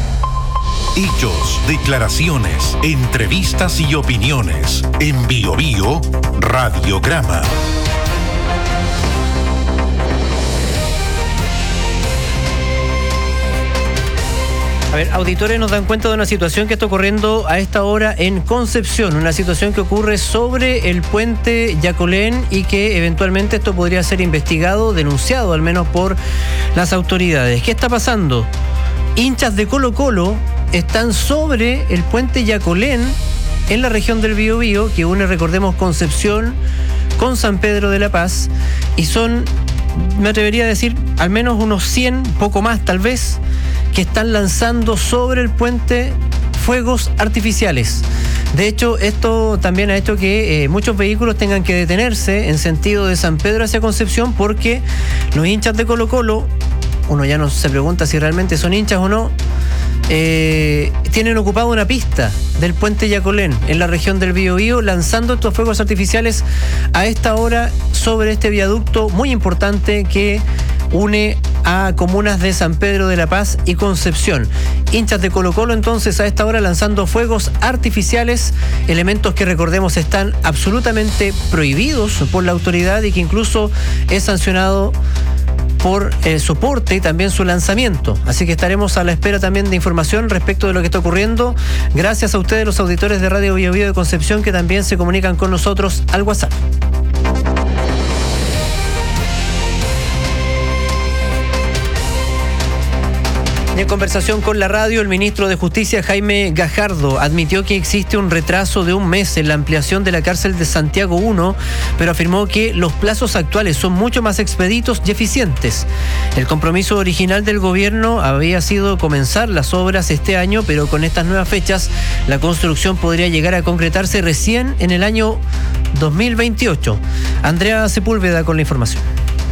Hechos, declaraciones, entrevistas y opiniones. En Biobío, Radiograma. A ver, auditores nos dan cuenta de una situación que está ocurriendo a esta hora en Concepción, una situación que ocurre sobre el puente Yacolén y que eventualmente esto podría ser investigado, denunciado al menos por las autoridades. ¿Qué está pasando? Hinchas de Colo-Colo están sobre el puente Yacolén en la región del Biobío, que une, recordemos, Concepción con San Pedro de la Paz, y son, me atrevería a decir, al menos unos cien, poco más tal vez, que están lanzando sobre el puente fuegos artificiales. De hecho, esto también ha hecho que eh, muchos vehículos tengan que detenerse en sentido de San Pedro hacia Concepción, porque los hinchas de Colo-Colo, uno ya no se pregunta si realmente son hinchas o no, eh, tienen ocupado una pista del puente Yacolén en la región del Biobío, lanzando estos fuegos artificiales a esta hora sobre este viaducto muy importante que une a comunas de San Pedro de la Paz y Concepción. Hinchas de Colo-Colo entonces a esta hora lanzando fuegos artificiales, elementos que, recordemos, están absolutamente prohibidos por la autoridad y que incluso es sancionado por el soporte y también su lanzamiento. Así que estaremos a la espera también de información respecto de lo que está ocurriendo. Gracias a ustedes, los auditores de Radio Biobío de Concepción, que también se comunican con nosotros al WhatsApp. En conversación con la radio, el ministro de Justicia, Jaime Gajardo, admitió que existe un retraso de un mes en la ampliación de la cárcel de Santiago uno, pero afirmó que los plazos actuales son mucho más expeditos y eficientes. El compromiso original del gobierno había sido comenzar las obras este año, pero con estas nuevas fechas, la construcción podría llegar a concretarse recién en el año dos mil veintiocho. Andrea Sepúlveda con la información.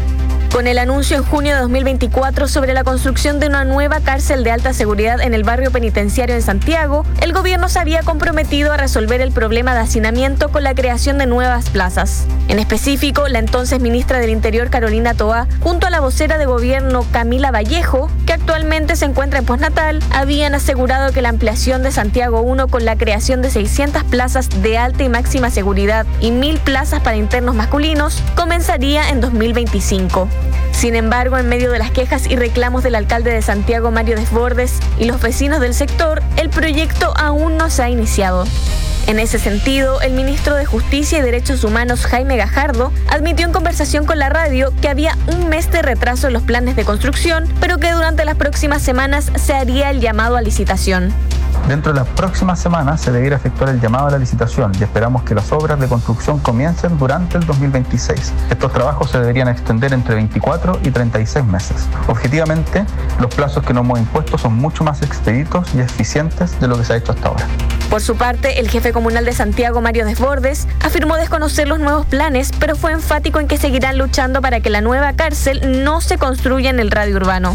Con el anuncio en junio de dos mil veinticuatro sobre la construcción de una nueva cárcel de alta seguridad en el barrio penitenciario en Santiago, el gobierno se había comprometido a resolver el problema de hacinamiento con la creación de nuevas plazas. En específico, la entonces ministra del Interior, Carolina Toá, junto a la vocera de gobierno, Camila Vallejo, que actualmente se encuentra en postnatal, habían asegurado que la ampliación de Santiago uno con la creación de seiscientas plazas de alta y máxima seguridad y mil plazas para internos masculinos comenzaría en dos mil veinticinco. Sin embargo, en medio de las quejas y reclamos del alcalde de Santiago, Mario Desbordes, y los vecinos del sector, el proyecto aún no se ha iniciado. En ese sentido, el ministro de Justicia y Derechos Humanos, Jaime Gajardo, admitió en conversación con la radio que había un mes de retraso en los planes de construcción, pero que durante las próximas semanas se haría el llamado a licitación. Dentro de las próximas semanas se deberá efectuar el llamado a la licitación y esperamos que las obras de construcción comiencen durante el dos mil veintiséis. Estos trabajos se deberían extender entre veinticuatro y treinta y seis meses. Objetivamente, los plazos que nos hemos impuesto son mucho más expeditos y eficientes de lo que se ha hecho hasta ahora. Por su parte, el jefe comunal de Santiago, Mario Desbordes, afirmó desconocer los nuevos planes, pero fue enfático en que seguirán luchando para que la nueva cárcel no se construya en el radio urbano.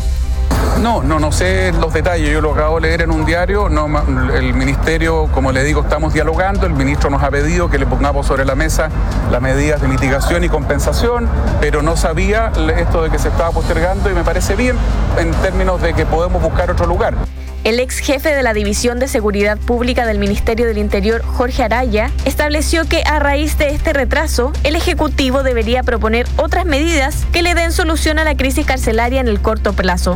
No, no, no sé los detalles, yo lo acabo de leer en un diario, no, el ministerio, como le digo, estamos dialogando, el ministro nos ha pedido que le pongamos sobre la mesa las medidas de mitigación y compensación, pero no sabía esto de que se estaba postergando y me parece bien en términos de que podemos buscar otro lugar. El ex jefe de la División de Seguridad Pública del Ministerio del Interior, Jorge Araya, estableció que a raíz de este retraso, el Ejecutivo debería proponer otras medidas que le den solución a la crisis carcelaria en el corto plazo.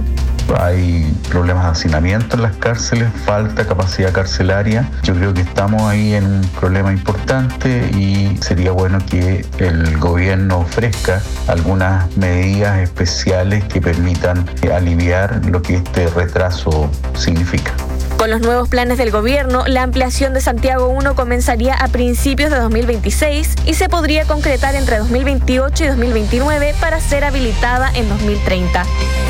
Hay problemas de hacinamiento en las cárceles, falta capacidad carcelaria. Yo creo que estamos ahí en un problema importante y sería bueno que el gobierno ofrezca algunas medidas especiales que permitan aliviar lo que este retraso significa. Con los nuevos planes del gobierno, la ampliación de Santiago uno comenzaría a principios de dos mil veintiséis y se podría concretar entre dos mil veintiocho y dos mil veintinueve para ser habilitada en dos mil treinta.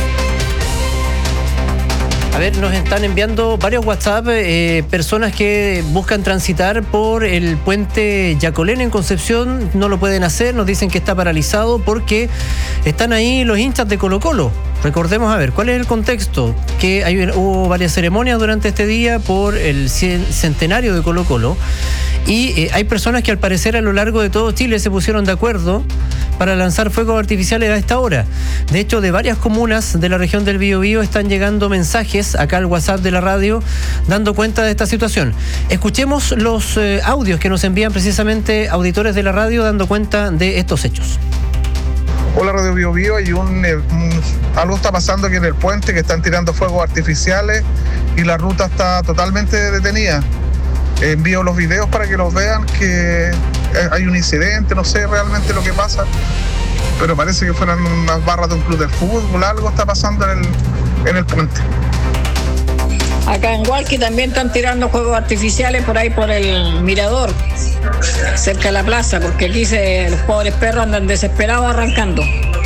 A ver, nos están enviando varios WhatsApp, eh, personas que buscan transitar por el puente Yacolén en Concepción, no lo pueden hacer, nos dicen que está paralizado porque están ahí los hinchas de Colo-Colo. Recordemos, a ver, ¿cuál es el contexto? Que hay, hubo varias ceremonias durante este día por el centenario de Colo-Colo y eh, hay personas que al parecer a lo largo de todo Chile se pusieron de acuerdo para lanzar fuegos artificiales a esta hora. De hecho, de varias comunas de la región del Biobío están llegando mensajes acá al WhatsApp de la radio dando cuenta de esta situación. Escuchemos los eh, audios que nos envían precisamente auditores de la radio dando cuenta de estos hechos. Hola Radio Bio Bio, hay un, un algo está pasando aquí en el puente, que están tirando fuegos artificiales y la ruta está totalmente detenida. Envío los videos para que los vean, que hay un incidente, no sé realmente lo que pasa, pero parece que fueran unas barras de un club de fútbol, algo está pasando en el, en el puente. Acá en Hualqui también están tirando fuegos artificiales por ahí por el mirador, cerca de la plaza, porque aquí se, los pobres perros andan desesperados arrancando.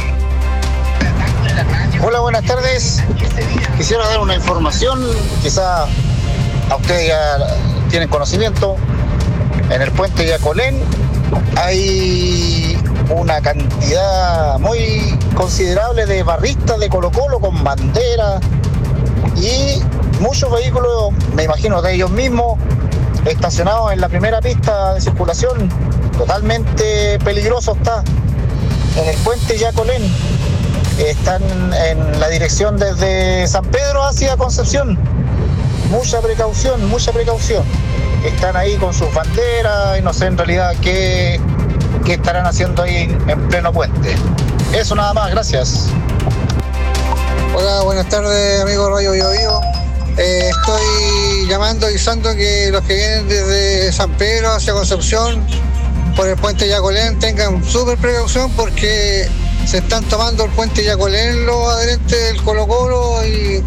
Hola, buenas tardes. Quisiera dar una información, quizá a ustedes ya tienen conocimiento. En el puente Yacolén hay una cantidad muy considerable de barristas de Colo-Colo con bandera y muchos vehículos, me imagino de ellos mismos, estacionados en la primera pista de circulación. Totalmente peligroso está. En el puente Yacolén están en la dirección desde San Pedro hacia Concepción. Mucha precaución, mucha precaución. Están ahí con sus banderas y no sé en realidad qué, qué estarán haciendo ahí en pleno puente. Eso nada más, gracias. Hola, buenas tardes, amigos Radio Bio Bio. Eh, estoy llamando avisando que los que vienen desde San Pedro hacia Concepción por el puente Yacolén tengan súper precaución porque se están tomando el puente Yacolén los adherentes del Colo-Colo y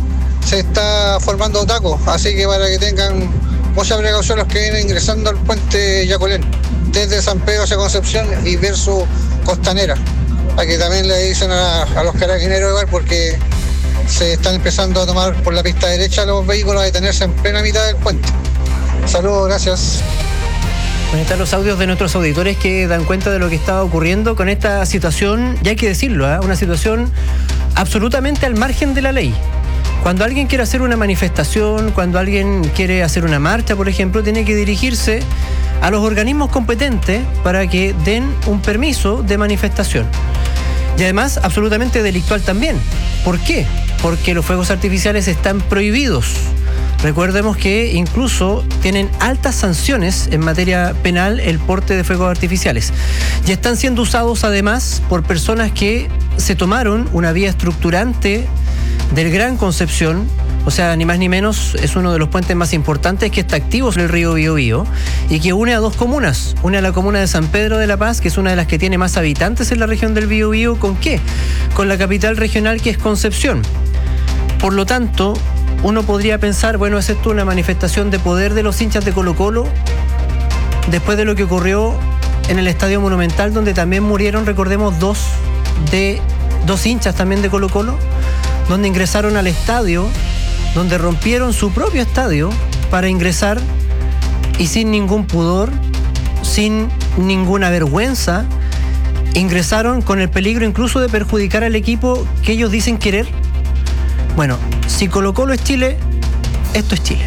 se está formando tacos, así que para que tengan mucha precaución los que vienen ingresando al puente Yacolén, desde San Pedro hacia Concepción y versus Costanera. Aquí también le dicen a, a los carabineros igual, porque se están empezando a tomar por la pista derecha los vehículos a detenerse en plena mitad del puente. Saludos, gracias. Bueno, están los audios de nuestros auditores que dan cuenta de lo que estaba ocurriendo con esta situación, y hay que decirlo, ¿eh? Una situación absolutamente al margen de la ley. Cuando alguien quiere hacer una manifestación, cuando alguien quiere hacer una marcha, por ejemplo, tiene que dirigirse a los organismos competentes para que den un permiso de manifestación. Y además, absolutamente delictual también. ¿Por qué? Porque los fuegos artificiales están prohibidos. Recordemos que incluso tienen altas sanciones en materia penal el porte de fuegos artificiales. Y están siendo usados además por personas que se tomaron una vía estructurante del Gran Concepción, o sea, ni más ni menos, es uno de los puentes más importantes que está activo sobre el río Biobío y que une a dos comunas. Une a la comuna de San Pedro de la Paz, que es una de las que tiene más habitantes en la región del Biobío, ¿con qué? Con la capital regional, que es Concepción. Por lo tanto, uno podría pensar, bueno, ¿es esto una manifestación de poder de los hinchas de Colo-Colo? Después de lo que ocurrió en el Estadio Monumental, donde también murieron, recordemos, dos de dos hinchas también de Colo-Colo, donde ingresaron al estadio, donde rompieron su propio estadio para ingresar y sin ningún pudor, sin ninguna vergüenza, ingresaron con el peligro incluso de perjudicar al equipo que ellos dicen querer. Bueno, si Colo-Colo es Chile, esto es Chile.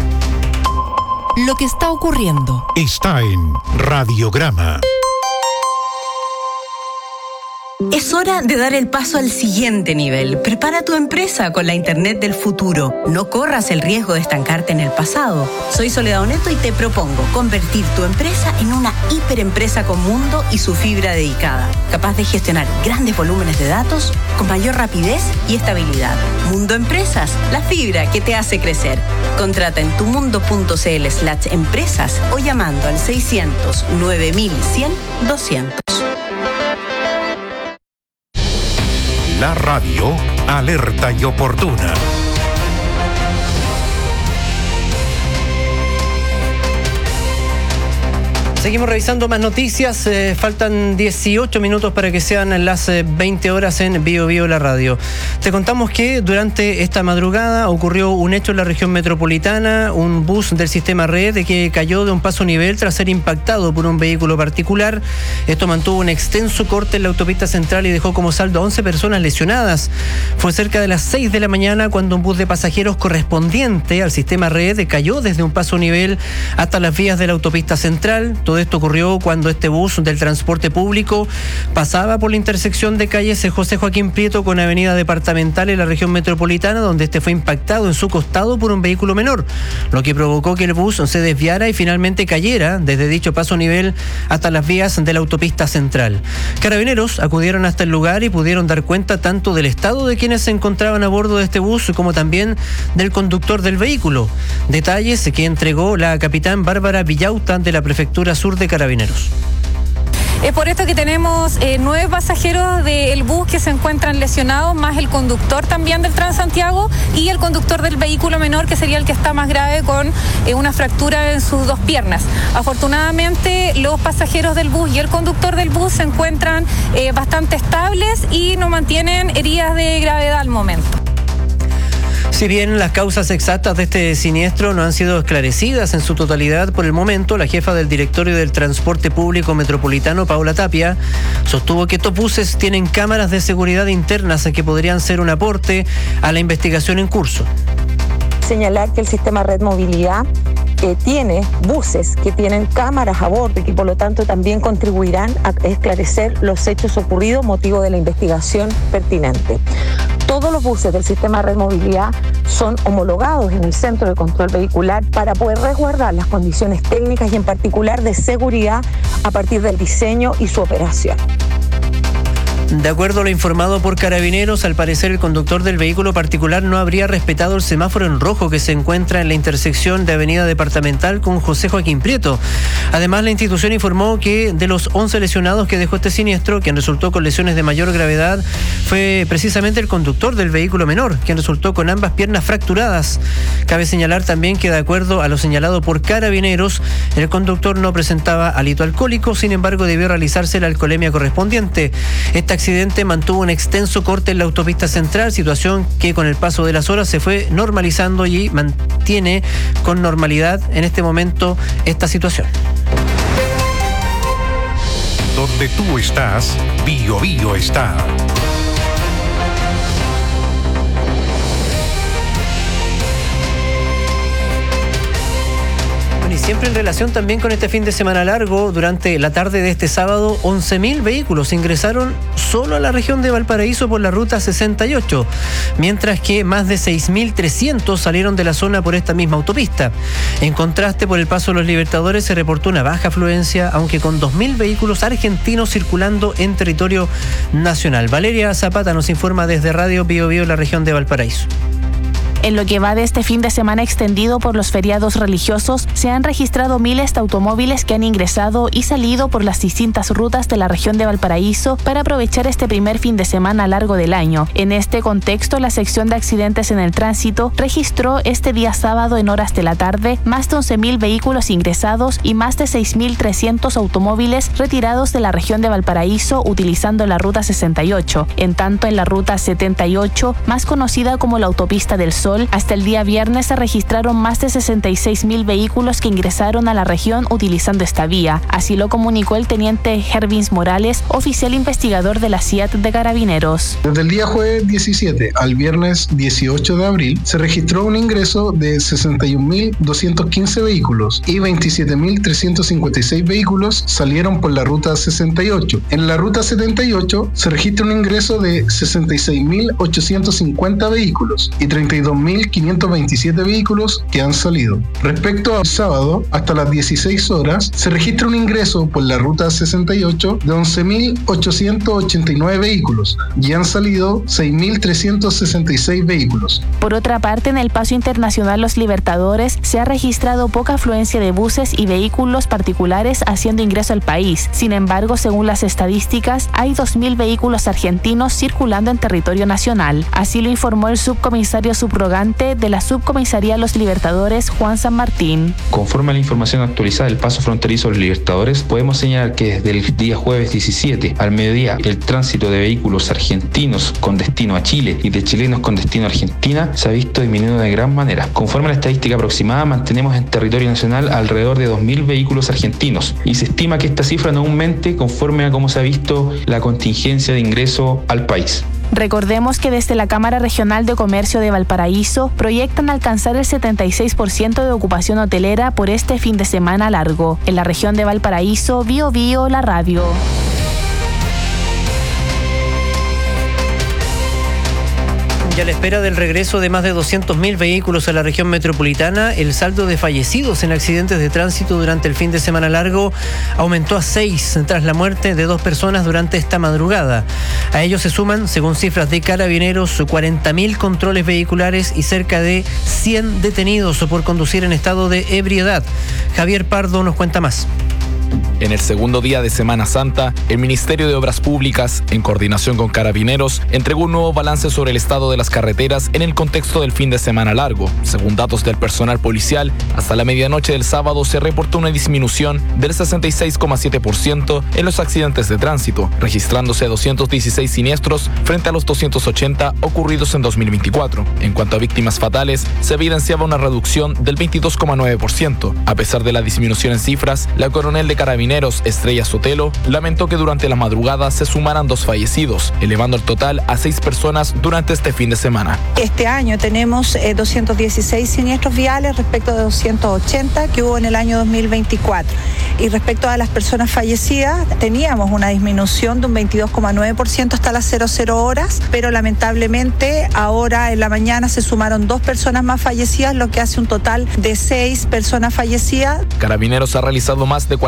Lo que está ocurriendo está en Radiograma. Es hora de dar el paso al siguiente nivel. Prepara tu empresa con la Internet del futuro. No corras el riesgo de estancarte en el pasado. Soy Soledad Oneto y te propongo convertir tu empresa en una hiperempresa con mundo y su fibra dedicada, capaz de gestionar grandes volúmenes de datos con mayor rapidez y estabilidad. Mundo Empresas, la fibra que te hace crecer. Contrata en tumundo.cl slash empresas o llamando al seiscientos nueve mil cien doscientos. La radio alerta y oportuna. Seguimos revisando más noticias. Eh, faltan dieciocho minutos para que sean las eh, veinte horas en Bio Bio la radio. Te contamos que durante esta madrugada ocurrió un hecho en la región metropolitana. Un bus del sistema Red que cayó de un paso nivel tras ser impactado por un vehículo particular. Esto mantuvo un extenso corte en la autopista central y dejó como saldo a once personas lesionadas. Fue cerca de las seis de la mañana cuando un bus de pasajeros correspondiente al sistema Red cayó desde un paso nivel hasta las vías de la autopista central. Todo esto ocurrió cuando este bus del transporte público pasaba por la intersección de calles José Joaquín Prieto con Avenida Departamental en la región metropolitana, donde este fue impactado en su costado por un vehículo menor, lo que provocó que el bus se desviara y finalmente cayera desde dicho paso nivel hasta las vías de la autopista central. Carabineros acudieron hasta el lugar y pudieron dar cuenta tanto del estado de quienes se encontraban a bordo de este bus como también del conductor del vehículo. Detalles que entregó la capitán Bárbara Villauta de la Prefectura Sur de Carabineros. Es por esto que tenemos eh, nueve pasajeros del bus que se encuentran lesionados, más el conductor también del Transantiago y el conductor del vehículo menor, que sería el que está más grave con eh, una fractura en sus dos piernas. Afortunadamente, los pasajeros del bus y el conductor del bus se encuentran eh, bastante estables y no mantienen heridas de gravedad al momento. Si bien las causas exactas de este siniestro no han sido esclarecidas en su totalidad por el momento, la jefa del Directorio del Transporte Público Metropolitano, Paula Tapia, sostuvo que estos buses tienen cámaras de seguridad internas que podrían ser un aporte a la investigación en curso. Señalar que el sistema Red Movilidad eh, tiene buses que tienen cámaras a bordo y que por lo tanto también contribuirán a esclarecer los hechos ocurridos, motivo de la investigación pertinente. Todos los buses del sistema Red Movilidad son homologados en el Centro de Control Vehicular para poder resguardar las condiciones técnicas y en particular de seguridad a partir del diseño y su operación. De acuerdo a lo informado por Carabineros, al parecer el conductor del vehículo particular no habría respetado el semáforo en rojo que se encuentra en la intersección de Avenida Departamental con José Joaquín Prieto. Además, la institución informó que de los once lesionados que dejó este siniestro, quien resultó con lesiones de mayor gravedad, fue precisamente el conductor del vehículo menor, quien resultó con ambas piernas fracturadas. Cabe señalar también que, de acuerdo a lo señalado por Carabineros, el conductor no presentaba hálito alcohólico, sin embargo debió realizarse la alcoholemia correspondiente. Este accidente mantuvo un extenso corte en la autopista central, situación que con el paso de las horas se fue normalizando y mantiene con normalidad en este momento esta situación. Donde tú estás, Bio Bio está. Y siempre en relación también con este fin de semana largo, durante la tarde de este sábado, once mil vehículos ingresaron solo a la región de Valparaíso por la ruta sesenta y ocho, mientras que más de seis mil trescientos salieron de la zona por esta misma autopista. En contraste, por el Paso de los Libertadores se reportó una baja afluencia, aunque con dos mil vehículos argentinos circulando en territorio nacional. Valeria Zapata nos informa desde Radio Bio Bio, la región de Valparaíso. En lo que va de este fin de semana extendido por los feriados religiosos, se han registrado miles de automóviles que han ingresado y salido por las distintas rutas de la región de Valparaíso para aprovechar este primer fin de semana largo del año. En este contexto, la sección de accidentes en el tránsito registró este día sábado en horas de la tarde más de once mil vehículos ingresados y más de seis mil trescientos automóviles retirados de la región de Valparaíso utilizando la ruta sesenta y ocho. En tanto, en la ruta setenta y ocho, más conocida como la Autopista del Sol, hasta el día viernes se registraron más de sesenta y seis mil vehículos que ingresaron a la región utilizando esta vía. Así lo comunicó el teniente Hervins Morales, oficial investigador de la C I A T de Carabineros. Desde el día jueves diecisiete al viernes dieciocho de abril se registró un ingreso de sesenta y un mil doscientos quince vehículos y veintisiete mil trescientos cincuenta y seis vehículos salieron por la ruta sesenta y ocho. En la ruta setenta y ocho se registra un ingreso de sesenta y seis mil ochocientos cincuenta vehículos y treinta y dos mil quinientos veintisiete vehículos que han salido. Respecto al sábado, hasta las dieciséis horas, se registra un ingreso por la ruta sesenta y ocho de once mil ochocientos ochenta y nueve vehículos y han salido seis mil trescientos sesenta y seis vehículos. Por otra parte, en el Paso Internacional Los Libertadores se ha registrado poca afluencia de buses y vehículos particulares haciendo ingreso al país. Sin embargo, según las estadísticas, hay dos mil vehículos argentinos circulando en territorio nacional. Así lo informó el subcomisario subrogante de la Subcomisaría Los Libertadores, Juan San Martín. Conforme a la información actualizada del paso fronterizo Los Libertadores, podemos señalar que desde el día jueves diecisiete al mediodía, el tránsito de vehículos argentinos con destino a Chile y de chilenos con destino a Argentina se ha visto disminuido de gran manera. Conforme a la estadística aproximada, mantenemos en territorio nacional alrededor de dos mil vehículos argentinos y se estima que esta cifra no aumente conforme a cómo se ha visto la contingencia de ingreso al país. Recordemos que desde la Cámara Regional de Comercio de Valparaíso proyectan alcanzar el setenta y seis por ciento de ocupación hotelera por este fin de semana largo. En la región de Valparaíso, Bio Bio, la radio. Y a la espera del regreso de más de doscientos mil vehículos a la región metropolitana, el saldo de fallecidos en accidentes de tránsito durante el fin de semana largo aumentó a seis tras la muerte de dos personas durante esta madrugada. A ellos se suman, según cifras de Carabineros, cuarenta mil controles vehiculares y cerca de cien detenidos por conducir en estado de ebriedad. Javier Pardo nos cuenta más. En el segundo día de Semana Santa, el Ministerio de Obras Públicas, en coordinación con Carabineros, entregó un nuevo balance sobre el estado de las carreteras en el contexto del fin de semana largo. Según datos del personal policial, hasta la medianoche del sábado se reportó una disminución del sesenta y seis coma siete por ciento en los accidentes de tránsito, registrándose doscientos dieciséis siniestros frente a los doscientos ochenta ocurridos en dos mil veinticuatro. En cuanto a víctimas fatales, se evidenciaba una reducción del veintidós coma nueve por ciento. A pesar de la disminución en cifras, la coronel de Carabineros, Estrella Sotelo, lamentó que durante la madrugada se sumaran dos fallecidos, elevando el total a seis personas durante este fin de semana. Este año tenemos eh, doscientos dieciséis siniestros viales respecto de doscientos ochenta que hubo en el año dos mil veinticuatro. Y respecto a las personas fallecidas, teníamos una disminución de un veintidós coma nueve por ciento hasta las cero horas, pero lamentablemente ahora en la mañana se sumaron dos personas más fallecidas, lo que hace un total de seis personas fallecidas. Carabineros ha realizado más de cuarenta mil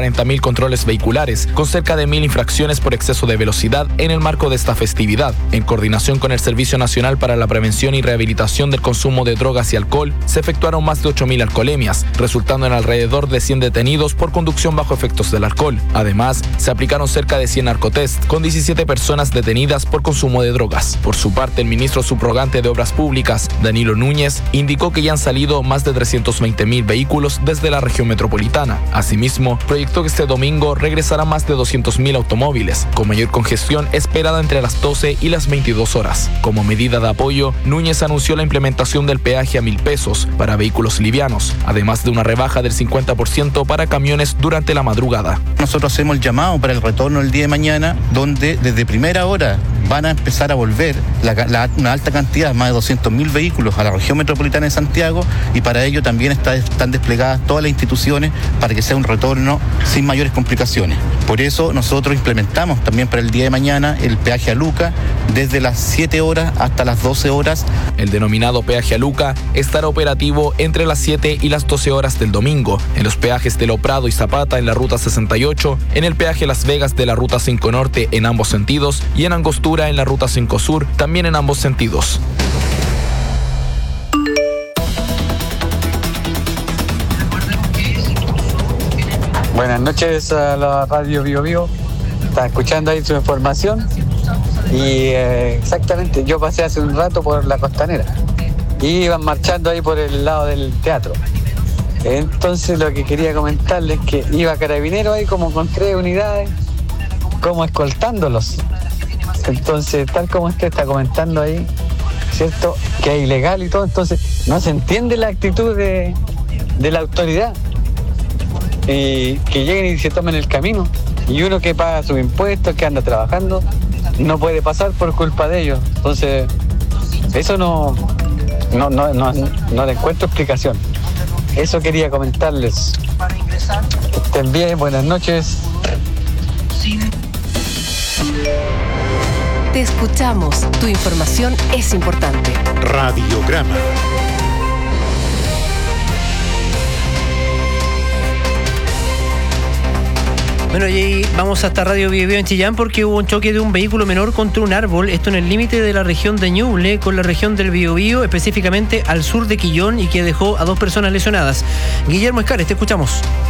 controles vehiculares, con cerca de mil infracciones por exceso de velocidad en el marco de esta festividad. En coordinación con el Servicio Nacional para la Prevención y Rehabilitación del Consumo de Drogas y Alcohol, se efectuaron más de ocho mil alcoholemias, resultando en alrededor de cien detenidos por conducción bajo efectos del alcohol. Además, se aplicaron cerca de cien narcotest, con diecisiete personas detenidas por consumo de drogas. Por su parte, el ministro subrogante de Obras Públicas, Danilo Núñez, indicó que ya han salido más de trescientos veinte mil vehículos desde la región metropolitana. Asimismo, proyectó que este domingo regresarán más de doscientos mil automóviles, con mayor congestión esperada entre las doce y las veintidós horas. Como medida de apoyo, Núñez anunció la implementación del peaje a mil pesos para vehículos livianos, además de una rebaja del cincuenta por ciento para camiones durante la madrugada. Nosotros hacemos el llamado para el retorno el día de mañana, donde desde primera hora van a empezar a volver la, la, una alta cantidad, más de doscientos mil vehículos a la región metropolitana de Santiago, y para ello también está, están desplegadas todas las instituciones para que sea un retorno sin mayores complicaciones. Por eso nosotros implementamos también para el día de mañana el peaje a Luca desde las siete horas hasta las doce horas. El denominado peaje a Luca estará operativo entre las siete y las doce horas del domingo, en los peajes de Lo Prado y Zapata en la ruta sesenta y ocho, en el peaje Las Vegas de la ruta cinco Norte en ambos sentidos y en Angostura en la ruta cinco Sur también en ambos sentidos. Buenas noches a la radio Bio Bio. Está escuchando ahí su información y eh, exactamente, yo pasé hace un rato por la Costanera y iban marchando ahí por el lado del teatro. Entonces lo que quería comentarles es que iba Carabinero ahí como con tres unidades, como escoltándolos. Entonces, tal como usted está comentando ahí, ¿cierto? Que es ilegal y todo, entonces no se entiende la actitud de, de la autoridad. Y que lleguen y se tomen el camino. Y uno que paga sus impuestos, que anda trabajando, no puede pasar por culpa de ellos. Entonces, eso no, no, no, no, no le encuentro explicación. Eso quería comentarles. Estén bien, buenas noches. Te escuchamos. Tu información es importante. Radiograma. Bueno, y vamos hasta Radio Bio Bio en Chillán porque hubo un choque de un vehículo menor contra un árbol, esto en el límite de la región de Ñuble con la región del Bio Bio, específicamente al sur de Quillón, y que dejó a dos personas lesionadas. Guillermo Escares, te escuchamos.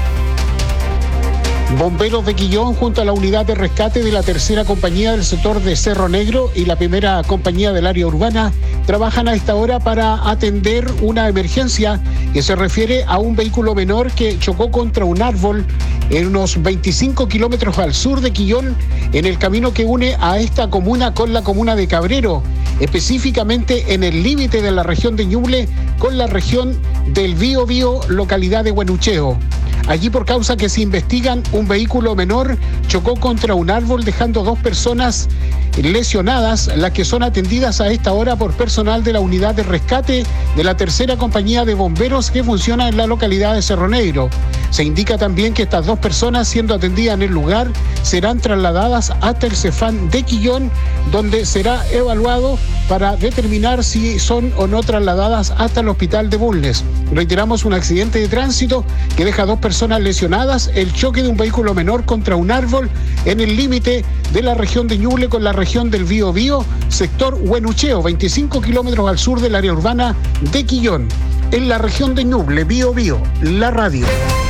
Bomberos de Quillón junto a la unidad de rescate de la tercera compañía del sector de Cerro Negro y la primera compañía del área urbana trabajan a esta hora para atender una emergencia que se refiere a un vehículo menor que chocó contra un árbol en unos veinticinco kilómetros al sur de Quillón, en el camino que une a esta comuna con la comuna de Cabrero, específicamente en el límite de la región de Ñuble con la región del Bio Bio, localidad de Huenucheo. Allí, por causa que se investigan, un vehículo menor chocó contra un árbol dejando dos personas lesionadas, las que son atendidas a esta hora por personal de la unidad de rescate de la tercera compañía de bomberos que funciona en la localidad de Cerro Negro. Se indica también que estas dos personas, siendo atendidas en el lugar, serán trasladadas hasta el Cefán de Quillón, donde será evaluado para determinar si son o no trasladadas hasta el hospital de Bulnes. Reiteramos, un accidente de tránsito que deja dos personas lesionadas, el choque de un vehículo menor contra un árbol en el límite de la región de Ñuble con la región del Bio Bio, sector Huenucheo, veinticinco kilómetros al sur del área urbana de Quillón. En la región de Ñuble, Bio Bio, la radio.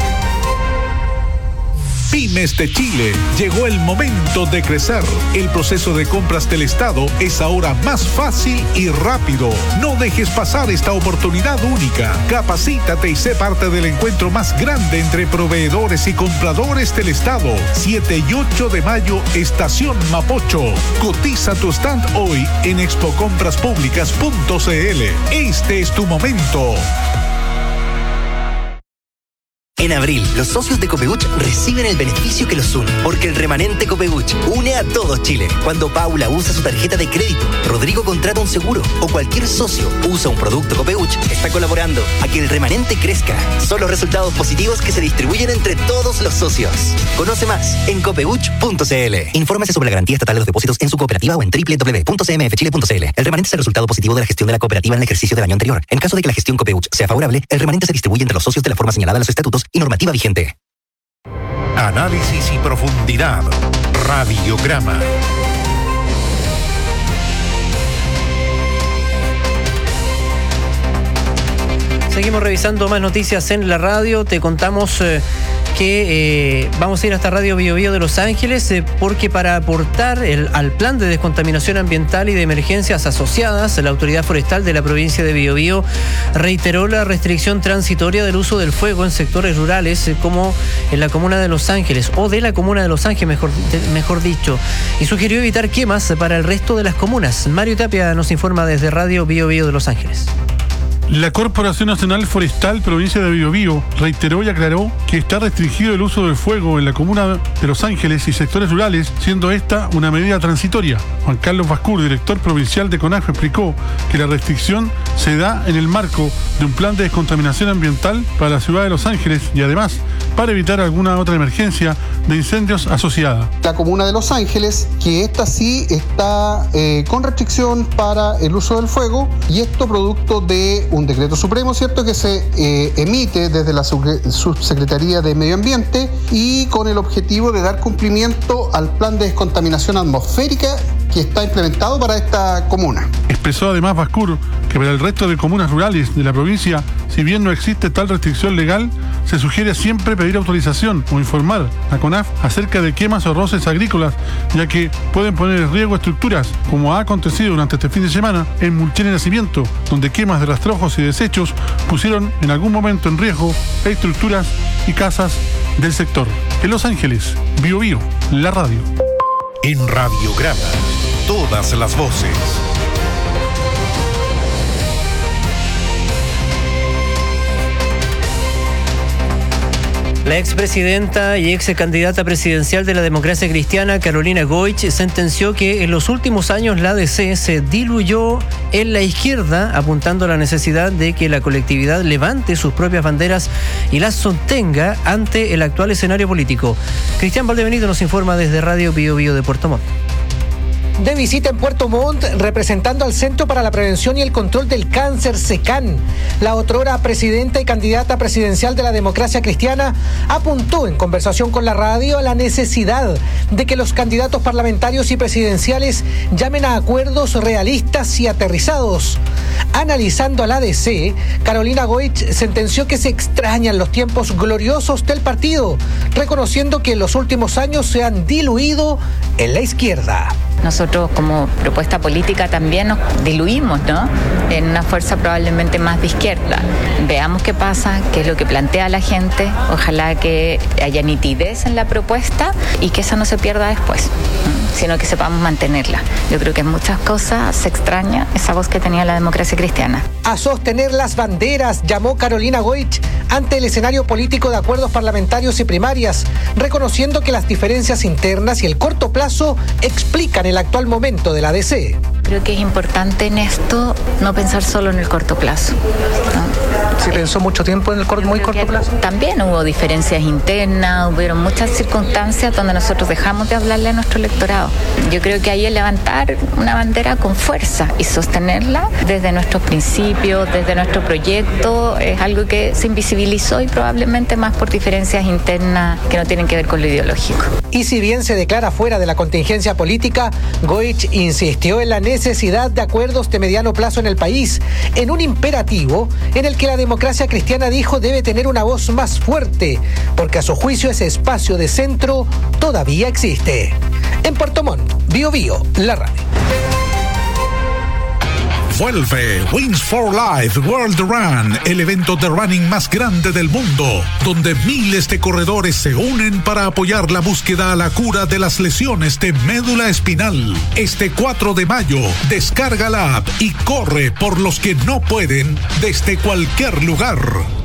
Pymes de Chile, llegó el momento de crecer. El proceso de compras del Estado es ahora más fácil y rápido. No dejes pasar esta oportunidad única. Capacítate y sé parte del encuentro más grande entre proveedores y compradores del Estado. siete y ocho de mayo, Estación Mapocho. Cotiza tu stand hoy en expo compras públicas punto c l. Este es tu momento. En abril, los socios de Copeuch reciben el beneficio que los une, porque el remanente Copeuch une a todo Chile. Cuando Paula usa su tarjeta de crédito, Rodrigo contrata un seguro o cualquier socio usa un producto Copeuch, está colaborando a que el remanente crezca. Son los resultados positivos que se distribuyen entre todos los socios. Conoce más en copeuch punto c l. Infórmese sobre la garantía estatal de los depósitos en su cooperativa o en doble u doble u doble u punto c m f chile punto c l. El remanente es el resultado positivo de la gestión de la cooperativa en el ejercicio del año anterior. En caso de que la gestión Copeuch sea favorable, el remanente se distribuye entre los socios de la forma señalada en los estatutos y normativa vigente. Análisis y profundidad. Radiograma. Seguimos revisando más noticias en la radio. Te contamos eh, que eh, vamos a ir hasta Radio Bio Bio de Los Ángeles eh, porque para aportar el, al plan de descontaminación ambiental y de emergencias asociadas, la Autoridad Forestal de la provincia de Bio Bio reiteró la restricción transitoria del uso del fuego en sectores rurales eh, como en la comuna de Los Ángeles o de la comuna de Los Ángeles, mejor, de, mejor dicho, y sugirió evitar quemas para el resto de las comunas. Mario Tapia nos informa desde Radio Bio Bio de Los Ángeles. La Corporación Nacional Forestal Provincia de Biobío reiteró y aclaró que está restringido el uso del fuego en la comuna de Los Ángeles y sectores rurales, siendo esta una medida transitoria. Juan Carlos Vascur, director provincial de CONAF, explicó que la restricción se da en el marco de un plan de descontaminación ambiental para la ciudad de Los Ángeles y además para evitar alguna otra emergencia de incendios asociada. La comuna de Los Ángeles, que esta sí está eh, con restricción para el uso del fuego, y esto producto de un decreto supremo, ¿cierto?, que se eh, emite desde la Subsecretaría de Medio Ambiente y con el objetivo de dar cumplimiento al plan de descontaminación atmosférica que está implementado para esta comuna. Expresó además Vascur que para el resto de comunas rurales de la provincia, si bien no existe tal restricción legal, se sugiere siempre pedir autorización o informar a CONAF acerca de quemas o roces agrícolas, ya que pueden poner en riesgo estructuras, como ha acontecido durante este fin de semana en Mulchen y Nacimiento, donde quemas de rastrojos y desechos pusieron en algún momento en riesgo estructuras y casas del sector. En Los Ángeles, Bio Bio, la radio. En Radiograma, todas las voces. La expresidenta y ex candidata presidencial de la Democracia Cristiana, Carolina Goich, sentenció que en los últimos años la A D C se diluyó en la izquierda, apuntando a la necesidad de que la colectividad levante sus propias banderas y las sostenga ante el actual escenario político. Cristian Valdebenito nos informa desde Radio Bio Bio de Puerto Montt. De visita en Puerto Montt, representando al Centro para la Prevención y el Control del Cáncer, CECAN, la otrora presidenta y candidata presidencial de la Democracia Cristiana apuntó en conversación con la radio a la necesidad de que los candidatos parlamentarios y presidenciales llamen a acuerdos realistas y aterrizados. Analizando a la A D C, Carolina Goich sentenció que se extrañan los tiempos gloriosos del partido, reconociendo que en los últimos años se han diluido en la izquierda. Nosotros como propuesta política también nos diluimos, ¿no?, en una fuerza probablemente más de izquierda. Veamos qué pasa, qué es lo que plantea la gente. Ojalá que haya nitidez en la propuesta y que esa no se pierda después, sino que sepamos mantenerla. Yo creo que en muchas cosas se extraña esa voz que tenía la Democracia Cristiana. A sostener las banderas, llamó Carolina Goich ante el escenario político de acuerdos parlamentarios y primarias, reconociendo que las diferencias internas y el corto plazo explican el actual momento de la A D C. Creo que es importante en esto no pensar solo en el corto plazo, ¿no? ¿Se pensó mucho tiempo en el corto, muy corto plazo? También hubo diferencias internas, hubieron muchas circunstancias donde nosotros dejamos de hablarle a nuestro electorado. Yo creo que ahí es levantar una bandera con fuerza y sostenerla desde nuestros principios, desde nuestro proyecto, es algo que se invisibilizó y probablemente más por diferencias internas que no tienen que ver con lo ideológico. Y si bien se declara fuera de la contingencia política, Goich insistió en la necesidad de acuerdos de mediano plazo en el país, en un imperativo en el que la Democracia Cristiana dijo debe tener una voz más fuerte, porque a su juicio ese espacio de centro todavía existe. En Puerto Montt, Bio Bio, la radio. Vuelve Wings for Life World Run, el evento de running más grande del mundo, donde miles de corredores se unen para apoyar la búsqueda a la cura de las lesiones de médula espinal. Este cuatro de mayo, descarga la app y corre por los que no pueden desde cualquier lugar.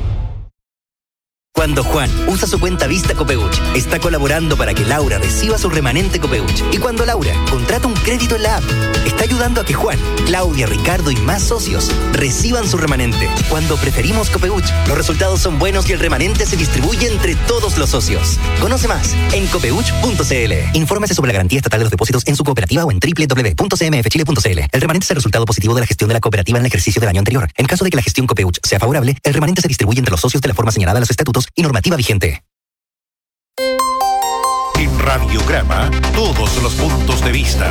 Cuando Juan usa su cuenta Vista Copeuch, está colaborando para que Laura reciba su remanente Copeuch. Y cuando Laura contrata un crédito en la app, está ayudando a que Juan, Claudia, Ricardo y más socios reciban su remanente. Cuando preferimos Copeuch, los resultados son buenos y el remanente se distribuye entre todos los socios. Conoce más en copeuch punto c l. Infórmese sobre la garantía estatal de los depósitos en su cooperativa o en doble u doble u doble u punto c m f chile punto c l. El remanente es el resultado positivo de la gestión de la cooperativa en el ejercicio del año anterior. En caso de que la gestión Copeuch sea favorable, el remanente se distribuye entre los socios de la forma señalada en los estatutos y normativa vigente. Radiograma, todos los puntos de vista.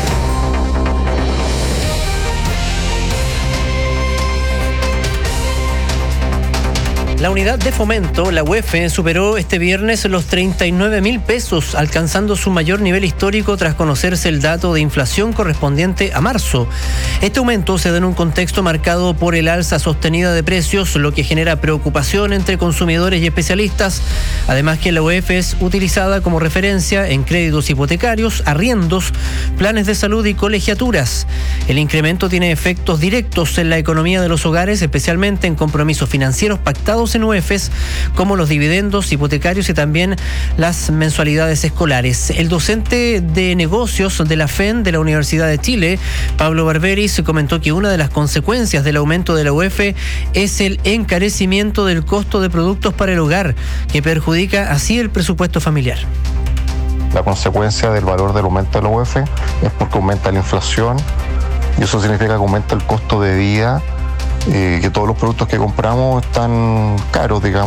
La unidad de fomento, la U E F, superó este viernes los treinta y nueve mil pesos, alcanzando su mayor nivel histórico tras conocerse el dato de inflación correspondiente a marzo. Este aumento se da en un contexto marcado por el alza sostenida de precios, lo que genera preocupación entre consumidores y especialistas. Además que la U E F es utilizada como referencia en créditos hipotecarios, arriendos, planes de salud y colegiaturas. El incremento tiene efectos directos en la economía de los hogares, especialmente en compromisos financieros pactados en U E Fs, como los dividendos hipotecarios y también las mensualidades escolares. El docente de negocios de la F E N de la Universidad de Chile, Pablo Barberis, comentó que una de las consecuencias del aumento de la U E F es el encarecimiento del costo de productos para el hogar, que perjudica así el presupuesto familiar. La consecuencia del valor del aumento de la U E F es porque aumenta la inflación y eso significa que aumenta el costo de vida, eh, que todos los productos que compramos están caros, digamos.